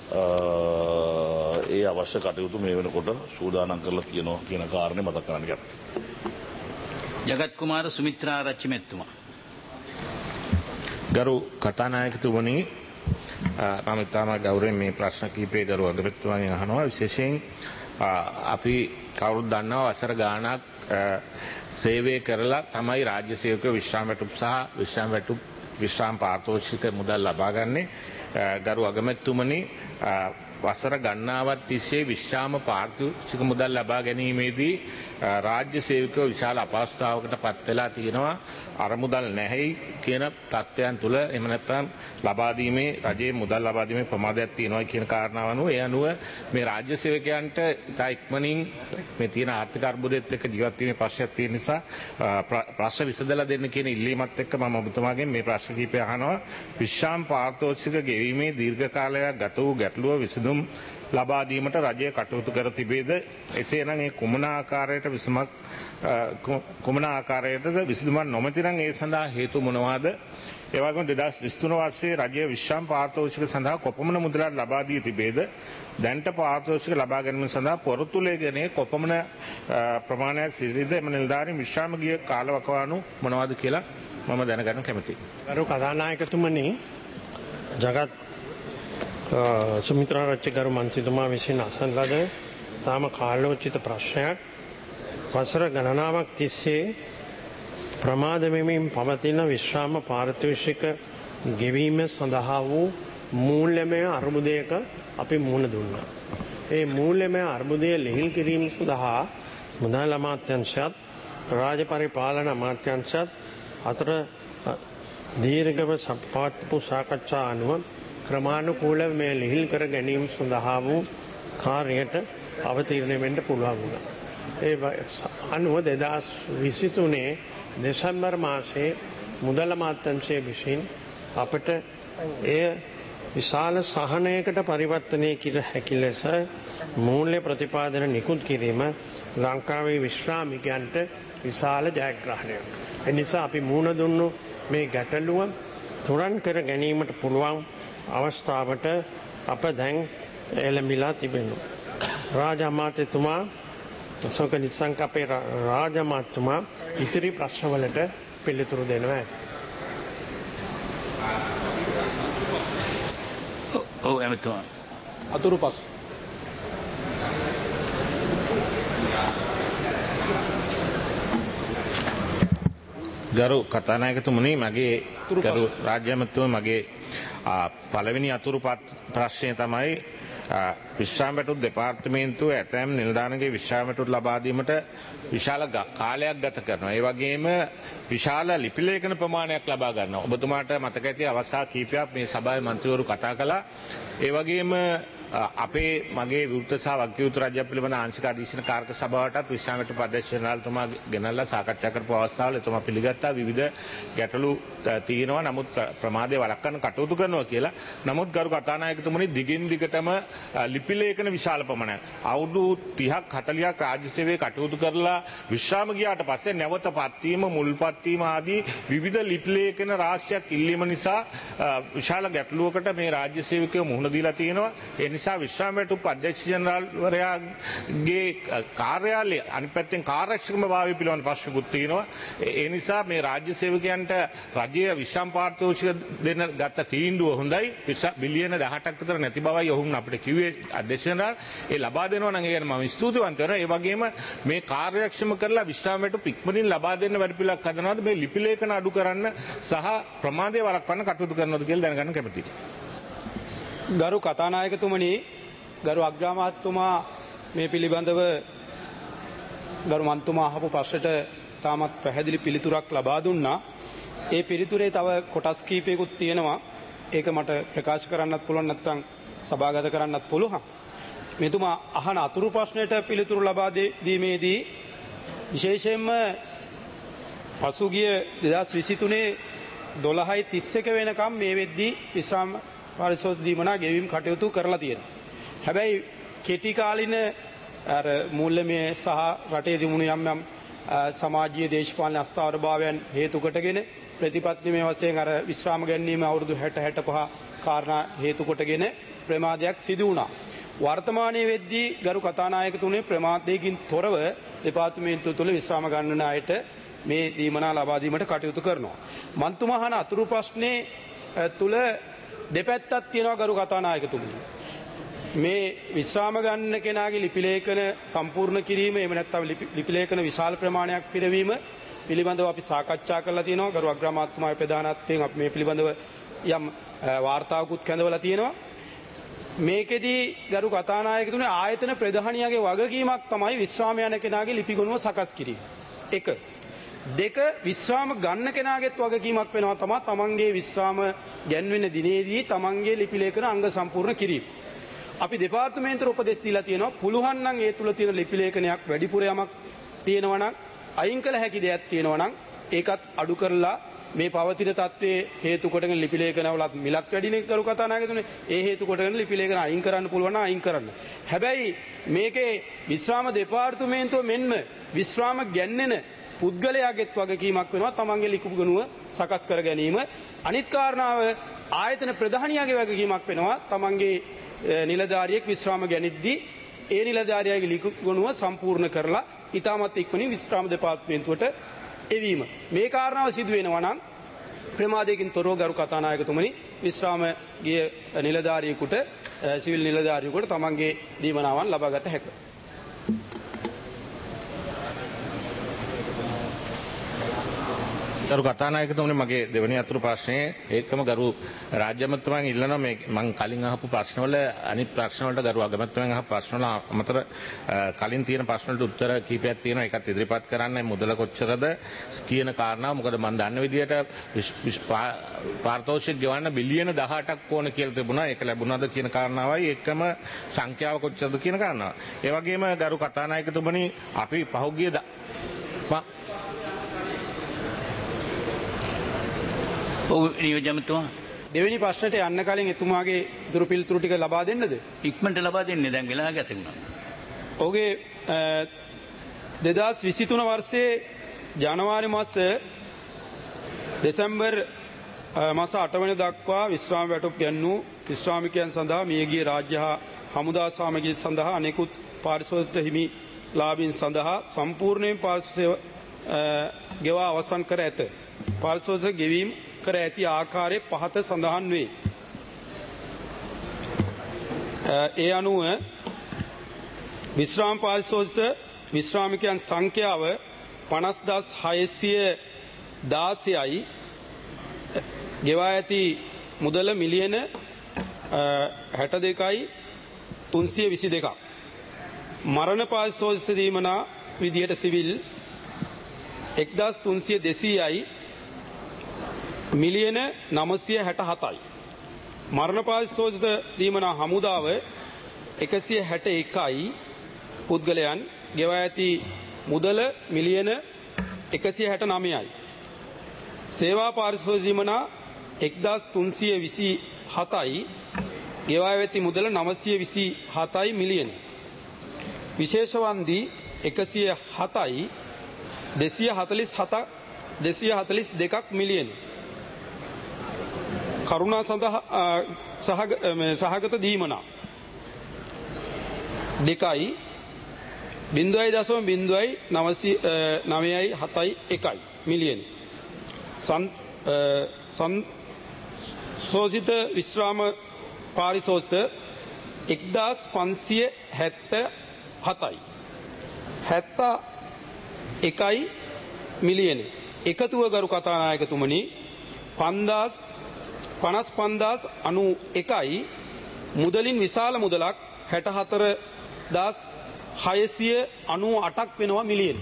ඒ අවශ්‍ය කටයුතු මේ වෙනකොට සූදානම් කරලා තියෙනවා කියන කාරණේ මතක් කරගන්න කැමතියි. ජගත් කුමාර සුමිත්‍රා ආරච්චි මෙතුමා. ගරු කතානායකතුමනි මම ඉතාම ගෞරවයෙන් මේ ප්‍රශ්න කිහිපය ගරු අගමැතිතුමාගෙන් අහනවා. විශේෂයෙන් අපි කවුරුත් දන්නවා වසර ගාණක් සේවය කරලා තමයි රාජ්‍ය සේවකයෝ විශ්‍රාම වැටුප් සහ විශ්‍රාම වැටුප් විශ්‍රාම පාරිතෝෂික මුදල් ලබා ගන්නේ. ගරු අගමැතිතුමනි වසර ගණනාවක් තිස්සේ විශ්‍රාම පාරිතෝෂික මුදල් ලබා ගැනීමේදී රාජ්‍ය සේවකයෝ විශාල අපහසුතාවකට පත් වෙලා තියෙනවා. අරමුදල් නැහැයි කියන තත්ත්වයන් තුළ එහෙම නැත්නම් ලබා දීමේ රජයේ මුදල් ලබා දීමේ ප්‍රමාදයක් තියෙනවා කියන කාරණාව අනුව ඒ අනුව මේ රාජ්‍ය සේවකයන්ට ඉතා ඉක්මනින් මේ තියෙන ආර්ථික අර්බුදයත් එක්ක ජීවත් වීමේ ප්‍රශ්නයක් තියෙන නිසා ප්‍රශ්න විසඳලා දෙන්න කියන ඉල්ලීමත් එක්ක මම ඔබතුමාගෙන් මේ ප්‍රශ්න කිහිපය අහනවා. විශ්‍රාම පාරිතෝෂික ගෙවීමේ දීර්ඝ කාලයක් ගත වූ ගැටලුව විසඳුම් ලබා දීමට රජය කටයුතු කර තිබේද? එසේනම් ඒ කුමන ආකාරයට විසමක් කුමන ආකාරයටද විසඳුමක් නොමැති නම් ඒ සඳහා හේතු මොනවාද? ඒ වගේම දෙදහස් විසිතුන වර්ෂයේ රජය විශ්‍රාම පාරිතෝෂික සඳහා කොපමණ මුදලක් ලබා දී තිබේද? දැනට පාරිතෝෂික ලබා ගැනීම සඳහා පොරොත්තු ලැබෙන්නේ කොපමණ ප්‍රමාණයක් සිටිද? එම නිලධාරීන් විශ්‍රාම ගිය කාලවකවානු මොනවාද කියලා මම දැනගන්න කැමතියි. ගරු කතානායකතුමනි, ජගත් සුමිත්‍රා ආරච්චි ගරු මන්ත්‍රීතුමා විසින් අසන ලද තාම කාලෝචිත ප්‍රශ්නයක්. වසර ගණනාවක් තිස්සේ ප්‍රමාද වෙමින් පවතින විශ්‍රාම පාරිතෝෂික ගෙවීම සඳහා වූ මූල්‍යමය අර්බුදයක අපි මුහුණ දුන්නා. ඒ මූල්‍යමය අර්බුදය ලිහිල් කිරීම සඳහා මුදල් අමාත්‍යාංශයත් රාජ්‍ය පරිපාලන අමාත්‍යාංශයත් අතර දීර්ඝව සම්පාදපු සාකච්ඡා අනුව ක්‍රමානුකූලව මේ ලිහිල් කර ගැනීම සඳහා වූ කාර්යයට අවතීර්ණය වෙන්න පුළුවන් වුණා. ඒ අනුව දෙදහස් විසිතුනේ දෙසැම්බර් මාසයේ මුදල් අමාත්‍යාංශය විසින් අපට එය විශාල සහනයකට පරිවර්තනය කර හැකි ලෙස මූල්‍ය ප්‍රතිපාදන නිකුත් කිරීම ලංකාවේ විශ්‍රාමිකයන්ට විශාල ජයග්‍රහණයක්. එනිසා අපි මුහුණ දුන්නු මේ ගැටලුව තුරන් කර ගැනීමට පුළුවන් අවස්ථාවට අප දැන් එළඹිලා තිබෙනවා. රාජ අමාත්‍යතුමා අශෝක නිසංක අපේ රාජ අමාත්‍යතුමා ඉතිරි ප්‍රශ්නවලට පිළිතුරු දෙනවා ඇති. ඔව් එමෙතුමා. අතුරු පස්. ගරු කතානායකතුමනි, මගේ ගරු රාජ්‍ය අමාත්‍යතුමා මගේ පළවෙනි අතුරු ප්‍රශ්නය තමයි විශ්‍රාම වැටුප් දෙපාර්තමේන්තුව ඇතැම් නිලධාරීන්ගේ විශ්‍රාම වැටුප් ලබා දීමට විශාල කාලයක් ගත කරනවා. ඒ වගේම විශාල ලිපි ලේඛන ප්‍රමාණයක් ලබා ගන්නවා. ඔබතුමාට මතක ඇති අවස්ථා කිහිපයක් මේ සභාවේ මන්ත්‍රීවරු කතා කළා. ඒ වගේම අපේ මගේ විවෘත සහ වගකීම් රාජ්‍ය පිළිබඳ ආංශික අධීක්ෂණ කාර්ක සභාවටත් විශ්‍රාම වැටුප් අධ්‍යක්ෂ ජනරාල්තුමා ගෙනල්ලා සාකච්ඡා කරපු අවස්ථාවල එතුමා පිළිගත්තා විවිධ ගැටලු තියෙනවා. නමුත් ප්‍රමාදය වළක්වන්න කටයුතු කරනවා කියලා. නමුත් ගරු කතානායකතුමනි, දිගින් දිගටම ලිපි ලේඛන විශාල ප්‍රමාණයක් අවුරුදු තිහක් හතළිහක් රාජ්‍ය සේවයේ කටයුතු කරලා විශ්‍රාම ගියාට පස්සේ නැවත පත්වීම, මුල්පත්වීම ආදී විවිධ ලිපි ලේඛන රාශියක් ඉල්ලීම නිසා විශාල ගැටලුවකට මේ රාජ්‍ය සේවකයෝ මුහුණ දීලා තියෙනවා. ඒ නිසා නිසා විශ්‍රාම වැටුප් අධ්‍යක්ෂ ජනරාල්වරයාගේ කාර්යාලය අනිත් පැත්තෙන් කාර්යක්ෂම භාවය පිළිබඳ ප්‍රශ්නකුත් තියෙනවා. ඒ නිසා මේ රාජ්‍ය සේවකයන්ට රජය විශ්‍රාම පාරිතෝෂික දෙන්න ගත්ත තීන්දුව හොඳයි. බිලියන දහඅටක් විතර නැති බවයි ඔහුන් අපිට කිව්වේ අධ්‍යක්ෂ ජනරාල්. ඒ ලබා දෙනවා නම් ඒ ගැන මම ස්තුතිවන්ත වෙනවා. ඒ වගේම මේ කාර්යක්ෂම කරලා විශ්‍රාම වැටුප් ඉක්මනින් ලබා දෙන්න වැඩපිළිවෙලක් හදනවාද මේ ලිපි ලේඛන අඩු කරන්න සහ ප්‍රමාදය වළක්වන්න කටයුතු කරනවද කියලා දැනගන්න කැමතියි. ගරු කතානායකතුමනි, ගරු අග්‍රාමාත්‍යතුමා මේ පිළිබඳව ගරු මන්තුමා අහපු ප්‍රශ්නට තාමත් පැහැදිලි පිළිතුරක් ලබා දුන්නා. ඒ පිළිතුරේ තව කොටස් කීපයකුත් තියෙනවා. ඒක මට ප්‍රකාශ කරන්නත් පුළුවන්, නැත්නම් සභාගත කරන්නත් පුළුවන්. මෙතුමා අහන අතුරු ප්‍රශ්නයට පිළිතුරු ලබා දීමේදී විශේෂයෙන්ම පසුගිය දෙදහස් විසිතුනේ දොළහයි තිස් එක වෙනකම් මේ වෙද්දී විශ්‍රාම පාරිතෝෂික දීමනා ගෙවීම් කටයුතු කරලා තියෙනවා. හැබැයි කෙටි කාලින අර මූල්‍යමය සහ රටේ තිබුණු යම් යම් සමාජීය දේශපාලන අස්ථාවරභාවයන් හේතු කොටගෙන ප්‍රතිපත්තිමය වශයෙන් අර විශ්‍රාම ගැනීම අවුරුදු හැට හැටපහ කාරණා හේතු කොටගෙන ප්‍රමාදයක් සිදු වුණා. වර්තමානයේ වෙද්දී ගරු කතානායකතුමනි ප්‍රමාදයකින් තොරව දෙපාර්තමේන්තුව තුළ විශ්‍රාම ගන්නන අයට මේ දීමනා ලබා දීමට කටයුතු කරනවා. මන්තුමා අහන අතුරු ප්‍රශ්නේ තුල දෙපැත්තක් තියෙනවා ගරු කතානායකතුමනි. මේ විශ්‍රාම ගන්න කෙනාගේ ලිපි ලේඛන සම්පූර්ණ කිරීම, එහෙම නැත්නම් ලිපි ලේඛන විශාල ප්‍රමාණයක් පිරවීම පිළිබඳව අපි සාකච්ඡා කරලා තියෙනවා. ගරු අග්‍රාමාත්‍යතුමාගේ ප්‍රධානත්වයෙන් අපි මේ පිළිබඳව යම් වාර්තාවකුත් කැඳවලා තියෙනවා. මේකෙදී ගරු කතානායකතුමනි ආයතන ප්‍රධානියාගේ වගකීමක් තමයි විශ්‍රාම යන කෙනාගේ ලිපි ගොනුව සකස් කිරීම. එක. දෙක, විශ්‍රාම ගන්න කෙනාගේත් වගකීමක් වෙනවා තමයි තමන්ගේ විශ්‍රාම ගැන්වෙන දිනේදී තමන්ගේ ලිපි ලේඛන අංග සම්පූර්ණ කිරීම. අපි දෙපාර්තමේන්තුවට උපදෙස් දීලා තියෙනවා, පුළුවන් නම් ඒ තුල තියෙන ලිපි ලේඛනයක් වැඩිපුර යමක් තියෙනවා නම්, අයින් කළ හැකි දෙයක් තියෙනවා නම් ඒකත් අඩු කරලා මේ පවතින තත්ත්වයේ හේතු කොටගෙන ලිපි ලේඛනවලත් මිලක් වැඩිනේ කරු කතානායකතුනේ. ඒ හේතු කොටගෙන ලිපි ලේඛන අයින් කරන්න පුළුවන් නම් අයින් කරන්න. හැබැයි මේකේ විශ්‍රාම දෙපාර්තමේන්තුව මෙන්ම විශ්‍රාම ගැන්නෙන පුද්ගලයාගෙත් වගකීමක් වෙනවා තමන්ගේ ලිපි ගොනුව සකස් කර ගැනීම. අනිත් කාරණාව ආයතන ප්‍රධානියාගේ වගකීමක් වෙනවා තමන්ගේ නිලධාරියෙක් විශ්‍රාම ගැනීමදී ඒ නිලධාරියාගේ ලිපි ගොනුව සම්පූර්ණ කරලා ඊටමත් ඉක්මනින් විශ්‍රාම දෙපාර්තමේන්තුවට එවීම. මේ කාරණාව සිදු වෙනවා නම් ප්‍රමාදයකින් තොරව ගරු කතානායකතුමනි විශ්‍රාම ගිය නිලධාරියෙකුට සිවිල් නිලධාරියෙකුට තමන්ගේ දීමනාවන් ලබා ගත හැකියි. ගරු කතානායකතුමනි, මගේ දෙවෙනි අතුරු ප්‍රශ්නේ ඒකම ගරු රාජ්‍ය අමාත්‍යතුමාගෙන් ඉල්ලනවා මේ මම කලින් අහපු ප්‍රශ්නවල අනිත් ප්‍රශ්නවලට ගරු අගමැතිතුමෙන් අහපු ප්‍රශ්නවල අමතර කලින් තියෙන ප්‍රශ්නවලට උත්තර කීපයක් තියෙනවා. ඒකත් ඉදිරිපත් කරන්න. මුදල කොච්චරද කියන කාරණාව. මොකද මම දන්න විදිහට පාරිතෝෂික ගෙවන්න බිලියන දහඅටක් ඕන කියලා තිබුණා. ඒක ලැබුණාද කියන කාරණාවයි එකම සංඛ්‍යාව කොච්චරද කියන කාරණාව. ඒ වගේම ගරු කතානායකතුමනි, අපි පහුගිය දෙවෙනි ප්‍රශ්නට යන්න කලින් එතුමාගේ දුරු පිළිතුරු ටික ලබා දෙන්නද? ඉක්මනට ලබා දෙන්නේ, දැන් වෙලා ගත වුණා. ඔහුගේ දෙදහස් විසිතුන වර්ෂයේ ජනවාරි මාස දෙසැම්බර් මාස අට වෙනි දක්වා විශ්‍රාම වැටුප් ගැන්වූ විශ්‍රාමිකයන් සඳහා මියගිය රාජ්‍ය හා හමුදා සාමගිරිය සඳහා අනෙකුත් පාරිශෝධිත හිමි ලාභීන් සඳහා සම්පූර්ණයෙන් පාරිශෝධ ගෙවා අවසන් කර ඇත. පාරිශෝධ ගෙවීම් කර ඇති ආකාරයේ පහත සඳහන් වේ. ඒ අනුව විශ්‍රාම පාරිශෝධිත විශ්‍රාමිකයන් සංඛ්‍යාව පනස් දහස් හයසිය දාසයයි. ගෙවා ඇති මුදල මිලියන හැට දෙකයි තුන්සිය විසි දෙකක්. මරණ පාරිශෝධිත දීමනා විදියට සිවිල් එක්දහස් තුන්සිය දෙසීයයි මිලියන නවසිය හැට හතයි. මරණ පාරිශෝධිත දීමනා හමුදාව එකසිය හැට එකයි. පුද්ගලයන් ගෙවා ඇති මුදල මිලියන එකසිය හැට නවයයි. සේවා පාරිශෝධිත දීමනා එක්දහස් තුන්සිය විසි හතයි. ගෙවා ඇති මුදල නවසිය විසි හතයි මිලියන. විශේෂ වන්දි එකසිය හතයි. දෙසිය හතළිස් හතක් දෙසිය හතළිස් දෙකක් මිලියන. කරුණා සඳහා සහගත දීමනා දෙකයි බිංදුවයි දශම බිංදුවයි නවයයි හතයි එකයි මිලියන. සංශෝධිත විශ්‍රාම පාරිශෝෂිත එක්දාස් පන්සිය හැත්ත හතයි. හැත්ත එකයි මිලියන. එකතුව ගරු කතානායකතුමනි පන්දාස් පනස් පන්දාස් අනු එකයි මුදලින් විශාල මුදලක් හැට හතර දස් හයසිය අනු අටක් වෙනවා මිලියන.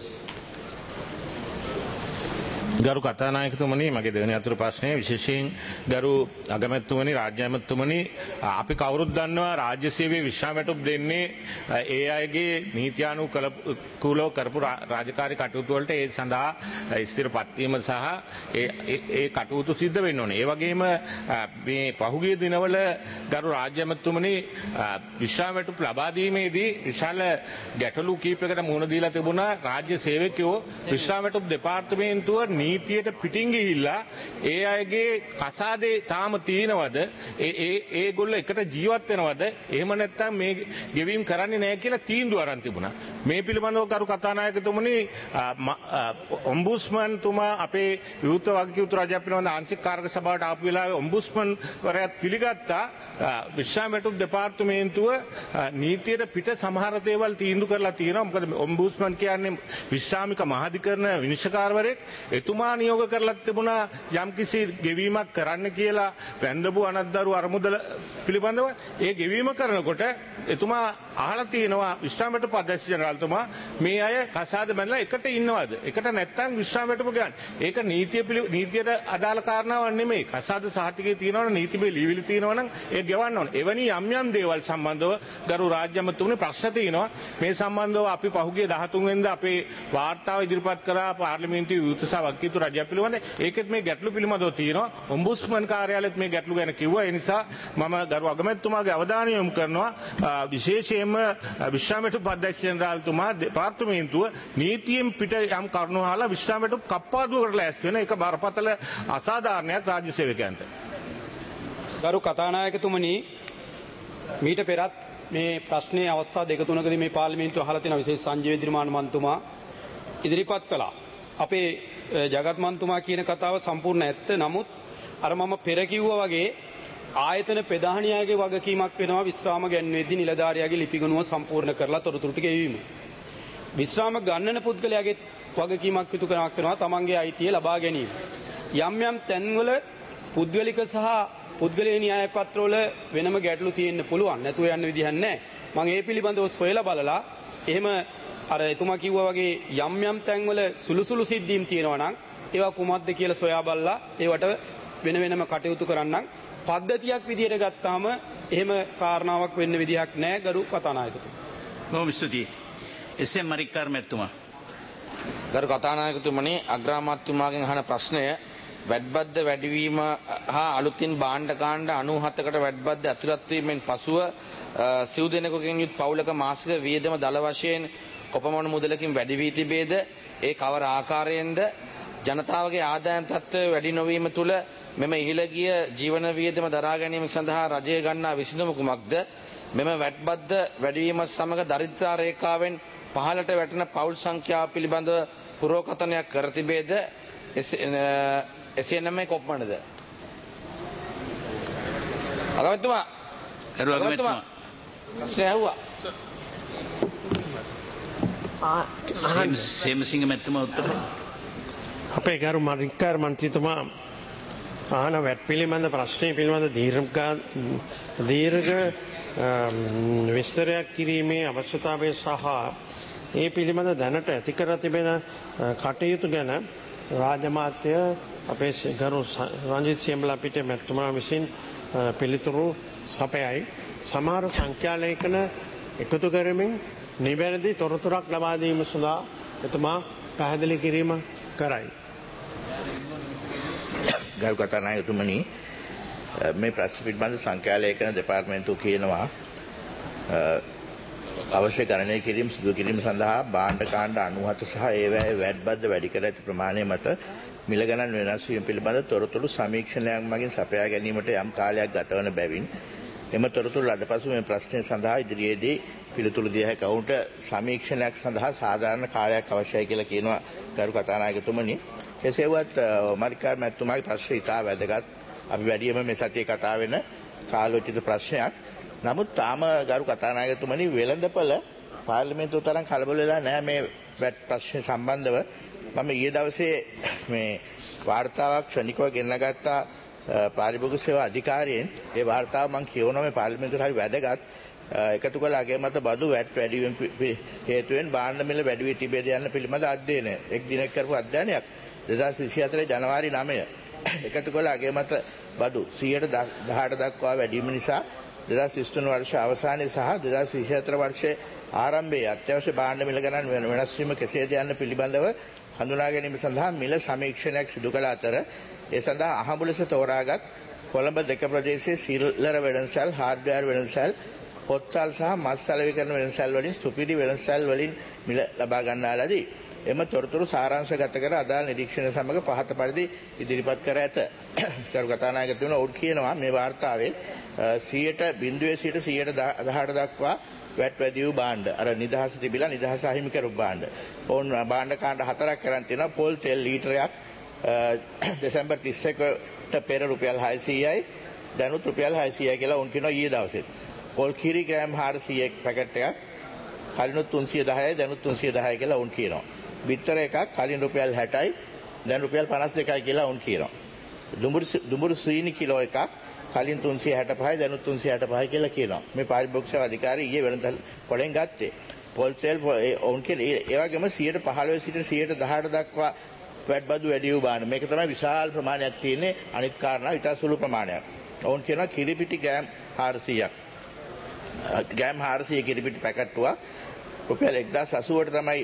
ගරු කතානායකතුමනි මගේ දෙවැනි අතුරු ප්‍රශ්නය විශේෂයෙන් ගරු අගමැතිතුමනි රාජ්‍ය ඇමතිතුමනි අපි කවුරුත් දන්නවා රාජ්‍ය සේවයේ විශ්‍රාම වැටුප් දෙන්නේ ඒ අයගේ නීත්‍යානුකූලව කරපු රාජකාරී කටයුතු වලට ඒ සඳහා ස්ථිරපත් වීම සහ ඒ ඒ කටයුතු සිද්ධ වෙන්න ඕනේ. ඒ වගේම මේ පහුගිය දිනවල ගරු රාජ්‍ය ඇමතිතුමනි විශ්‍රාම වැටුප් ලබා දීමේදී විශාල ගැටලු කීපයකට මුහුණ දීලා තිබුණා රාජ්‍ය සේවකයෝ විශ්‍රාම වැටුප් දෙපාර්තමේන්තුව නීතියට පිටින් ගිහිල්ලා ඒ අයගේ කසාදේ තාම තියෙනවද ඒ ඒ ඒගොල්ලෝ එකට ජීවත් වෙනවද එහෙම නැත්නම් මේ ගෙවීම් කරන්නේ නැහැ කියලා තීන්දුව අරන් තිබුණා. මේ පිළිබඳව කරු කතානායකතුමනි ඔම්බුස්මන් තුමා අපේ විවෘත වගකීම් රාජ්‍ය පිළිබඳ ආංශික කාර්ය සභාවට ආපු වෙලාවේ ඔම්බුස්මන් වරයාත් පිළිගත්තා විශ්‍රාම වැටුප් දෙපාර්තමේන්තුව නීතියට පිට සමහර දේවල් තීන්දුව කරලා තියෙනවා. මොකද ඔම්බුස්මන් කියන්නේ විශ්‍රාමික මහාධිකරණ විනිශ්චයකාරවරයෙක්. එතුමා නියෝග කරලා තිබුණා යම්කිසි ගෙවීමක් කරන්න කියලා වැන්දපු අනද්දරු අරමුදල පිළිබඳව ඒ ගෙවීම කරනකොට එතුමා අහලා තියෙනවා විශ්‍රාම වැටුප් අධ්‍යක්ෂ ජනරාල්තුමා මේ අය කසාද බැඳලා එකට ඉන්නවද එකට නැත්නම් විශ්‍රාම වැටුප ගන්න. ඒක නීතිය නීතියට අදාළ කාරණාවක් නෙමෙයි. කසාද සහතිකයේ තියෙනවනම් නීතිමය ලියවිලි තියෙනවනම් ඒ ගෙවන්න ඕනේ. එවැනි යම් යම් දේවල් සම්බන්ධව ගරු රාජ්‍ය ඇමතිතුමනි ප්‍රශ්න තියෙනවා. මේ සම්බන්ධව අපි පහුගිය දහතුන් වෙනිදා අපේ වාර්තාව ඉදිරිපත් කරා පාර්ලිමේන්තුවේ විවෘත සභාව වගකීතු රාජ්‍ය පිළිබඳ ඒකෙත් මේ ගැටලු පිළිබඳව තියෙනවා. ඔම්බුස්මන් කාර්යාලයත් මේ ගැටලු ගැන කිව්වා. ඒ නිසා මම ගරු අගමැතිතුමාගේ අවධානය යොමු කරනවා විශේෂයෙන්ම විශ්‍රාම වැටුප් අධ්‍යක්ෂ ජනරාල්තුමා දෙපාර්තමේන්තුව නීතියෙන් පිට යම් කරුණු අහලා විශ්‍රාම වැටුප් කප්පාදුවකට ලෑස්ති වෙන එක බරපතල අසාධාරණයක් රාජ්‍ය සේවකයන්ට. ගරු කතානායකතුමනි මීට පෙරත් මේ ප්‍රශ්නයේ අවස්ථා දෙක තුනකදී මේ පාර්ලිමේන්තුව අහලා තියෙන විශේෂ සංජය විද්‍රිමාන මන්තුමා ඉදිරිපත් කළා. අපේ ජගත් මන්තුමා කියන කතාව සම්පූර්ණ ඇත්ත. නමුත් අර මම පෙර කිව්වා වගේ ආයතන ප්‍රධානියාගේ වගකීමක් වෙනවා විශ්‍රාම ගැන්වෙද්දී නිලධාරියාගේ ලිපිගණුව සම්පූර්ණ කරලා තොරතුරු ටික එවීම. විශ්‍රාම ගන්නන පුද්ගලයාගේ වගකීමක් යුතු කරනක් වෙනවා තමන්ගේ අයිතිය ලබා ගැනීම. යම් යම් තැන්වල පුද්ගලික සහ පුද්ගලීය න්‍යාය පත්‍රවල වෙනම ගැටලු තියෙන්න පුළුවන්. නැතුව යන්න විදිහක් නැහැ. මම ඒ පිළිබඳව සොයලා බලලා එහෙම අර එතුමා කිව්වා වගේ යම් යම් තැන්වල සුළු සුළු සිද්ධීම් තියෙනවා නම් ඒවා කුමක්ද කියලා සොයා බලලා ඒවට වෙන වෙනම කටයුතු කරන්නම්. පද්ධතියක් විදියට ගත්තාම එහෙම කාරණාවක් වෙන්න විදිහක් නැහැ ගරු කතානායකතුමා. බොහොම ස්තුතියි. එස්.එම්. මරික්කාර් මැතිතුමා. ගරු කතානායකතුමනි අග්‍රාමාත්‍යතුමාගෙන් අහන ප්‍රශ්නය වැඩබද්ද වැඩිවීම හා අලුතින් භාණ්ඩ කාණ්ඩ අනූහතකට වැඩබද්ද ඇතුළත් වීමෙන් පසුව සිව් දෙනෙකුගෙන් යුත් පවුලක මාසික වියදම දල වශයෙන් කොපමණ මුදලකින් වැඩි වී තිබේද? ඒ කවර ආකාරයෙන්ද? ජනතාවගේ ආදායම් තත්ත්වය වැඩි නොවීම තුළ මෙම ඉහළ ගිය ජීවන වියදම දරා ගැනීම සඳහා රජය ගන්නා විසඳුම කුමක්ද? මෙම වැට්බද්ද වැඩිවීම සමග දරිද්‍රතා රේඛාවෙන් පහළට වැටෙන පවුල් සංඛ්‍යාව පිළිබඳව පුරෝකථනයක් කර තිබේද? එසේ නම් කොපමණද? අගමැතිතුමා ගරු අගමැතිතුමා සෑහුවා. සේමසිංහ මැතිතුමා උත්තර. අපේ ගරු මරික්කාර් මන්ත්‍රීතුමා අහන වැට් පිළිබඳ ප්‍රශ්නය පිළිබඳ දීර්ඝ දීර්ඝ විස්තරයක් කිරීමේ අවශ්‍යතාවය සහ ඒ පිළිබඳ දැනට ඇති කර තිබෙන කටයුතු ගැන රාජමාත්‍ය අපේ ගරු රංජිත් සියඹලා පිටේ මැතිතුමා විසින් පිළිතුරු සපයයි. සමහර සංඛ්‍යාලේඛන එකතු කරමින් නිවැරදි තොරතුරක් ලබා දීම සඳහා එතුමා පැහැදිලි කිරීම කරයි. ගරු කතානායකතුමනි මේ ප්‍රශ්න පිළිබඳ සංඛ්‍යාලේඛන දෙපාර්තමේන්තුව කියනවා අවශ්‍ය ගණනය කිරීම සිදු කිරීම සඳහා භාණ්ඩ කාණ්ඩ අනූහත සහ ඒවැයි වැට් බද්ද වැඩි කර ඇති ප්‍රමාණය මත මිල ගණන් වෙනස් වීම පිළිබඳ තොරතුරු සමීක්ෂණයක් මගින් සපයා ගැනීමට යම් කාලයක් ගතවන බැවින් එම තොරතුරු ලද පසු මේ ප්‍රශ්නය සඳහා ඉදිරියේදී පිළිතුරු දිය හැකි ඔවුන්ට සමීක්ෂණයක් සඳහා සාධාරණ කාලයක් අවශ්‍යයි කියලා කියනවා ගරු කතානායකතුමනි. කෙසේ වුවත් මරිකාර් මැතිතුමාගේ ප්‍රශ්නය ඉතා වැදගත්. අපි වැඩියම මේ සතියේ කතා වෙන කාලෝචිත ප්‍රශ්නයක්. නමුත් තාම ගරු කතානායකතුමනි වෙළඳපළ පාර්ලිමේන්තුව තරම් කලබල වෙලා නැහැ මේ වැට් ප්‍රශ්න සම්බන්ධව. මම ඊයේ දවසේ මේ වාර්තාවක් ක්ෂණිකව ගෙන්නගත්තා පාරිභෝගික සේවා අධිකාරියෙන්. ඒ වාර්තාව මම කියවනවා මේ පාර්ලිමේන්තුවට හරි වැදගත්. එකතු කළ අගය මත බදු වැට් වැඩිවීම හේතුවෙන් භාණ්ඩ මිල වැඩි වී තිබේද යන්න පිළිබඳ අධ්‍යයනය. එක් දිනක් කරපු අධ්‍යයනයක් දෙදහස් විසිහතර ජනවාරි නවය එකතු කළ අගය මත බදු සියයට දහඅට දක්වා වැඩිවීම නිසා දෙදහස් විසිතුන වර්ෂ අවසානයේ සහ දෙදහස් විසිහතර වර්ෂයේ ආරම්භයේ අත්‍යවශ්‍ය භාණ්ඩ මිල ගණන් වෙනස් වීම කෙසේද යන්න පිළිබඳව හඳුනා ගැනීම සඳහා මිල සමීක්ෂණයක් සිදු කළ අතර ඒ සඳහා අහඹු ලෙස තෝරාගත් කොළඹ දෙක ප්‍රදේශයේ සිල්ලර වෙළඳසැල්, හાર્ඩ්වෙයාර් වෙළඳසැල්, පොත්සල් සහ මස් සැලවිකරන වෙළඳසැල් වලින් සුපිරි වෙළඳසැල් වලින් මිල ලබා ගන්නා ලදී. එම තොරතුරු සාරාංශගත කර අදාළ නිරීක්ෂණ සමග පහත පරිදි ඉදිරිපත් කර ඇත. කරු කතානායකතුමා ඔවුන් කියනවා මේ වාර්තාවේ සියයට බිංදුවේ සිට සියයට දහඅට දක්වා වැට් වැඩි වූ භාණ්ඩ අර නිදහස තිබිලා නිදහස අහිමි කරු භාණ්ඩ. ඔවුන් භාණ්ඩ කාණ්ඩ හතරක් කරන් තියෙනවා. පොල් තෙල් ලීටරයක් දෙසැම්බර් තිස් එකට පෙර රුපියල් හයසීයයි දැනුත් රුපියල් හයසීයයි කියලා උන් කියනවා ඊයේ දවසේ. පොල් කිරි ග්‍රෑම් හාරසීයක් පැකට් එකක් කලිනුත් තුන්සිය දහයයි දැනුත් තුන්සිය දහයයි කියලා උන් කියනවා. බිත්තර එකක් කලින් රුපියල් හැටයි දැන් රුපියල් පනස් දෙකයි කියලා උන් කියනවා. දුඹුරු දුඹුරු සීනි කිලෝ එකක් කලින් තුන්සිය හැටපහයි දැනුත් තුන්සිය හැටපහයි කියලා කියනවා. මේ පාරිභෝගික සේවා අධිකාරිය ඊයේ වෙළඳ පොලෙන් ගත්තේ. පොල් තෙල් උන් කියන ඒ වගේම සියයට පහළොව සිට සියයට දහඅට දක්වා වැට් බදු වැඩි වූ බාන. මේක තමයි විශාල ප්‍රමාණයක් තියෙන්නේ. අනිත් කාරණා ඉතා සුළු ප්‍රමාණයක්. ඔවුන් කියනවා කිරිපිටි ග්‍රෑම් හාරසීයක්. ග්‍රෑම් හාරසීය කිරිපිටි පැකට්ටුවක් රුපියල් එක්දාස් අසූවට තමයි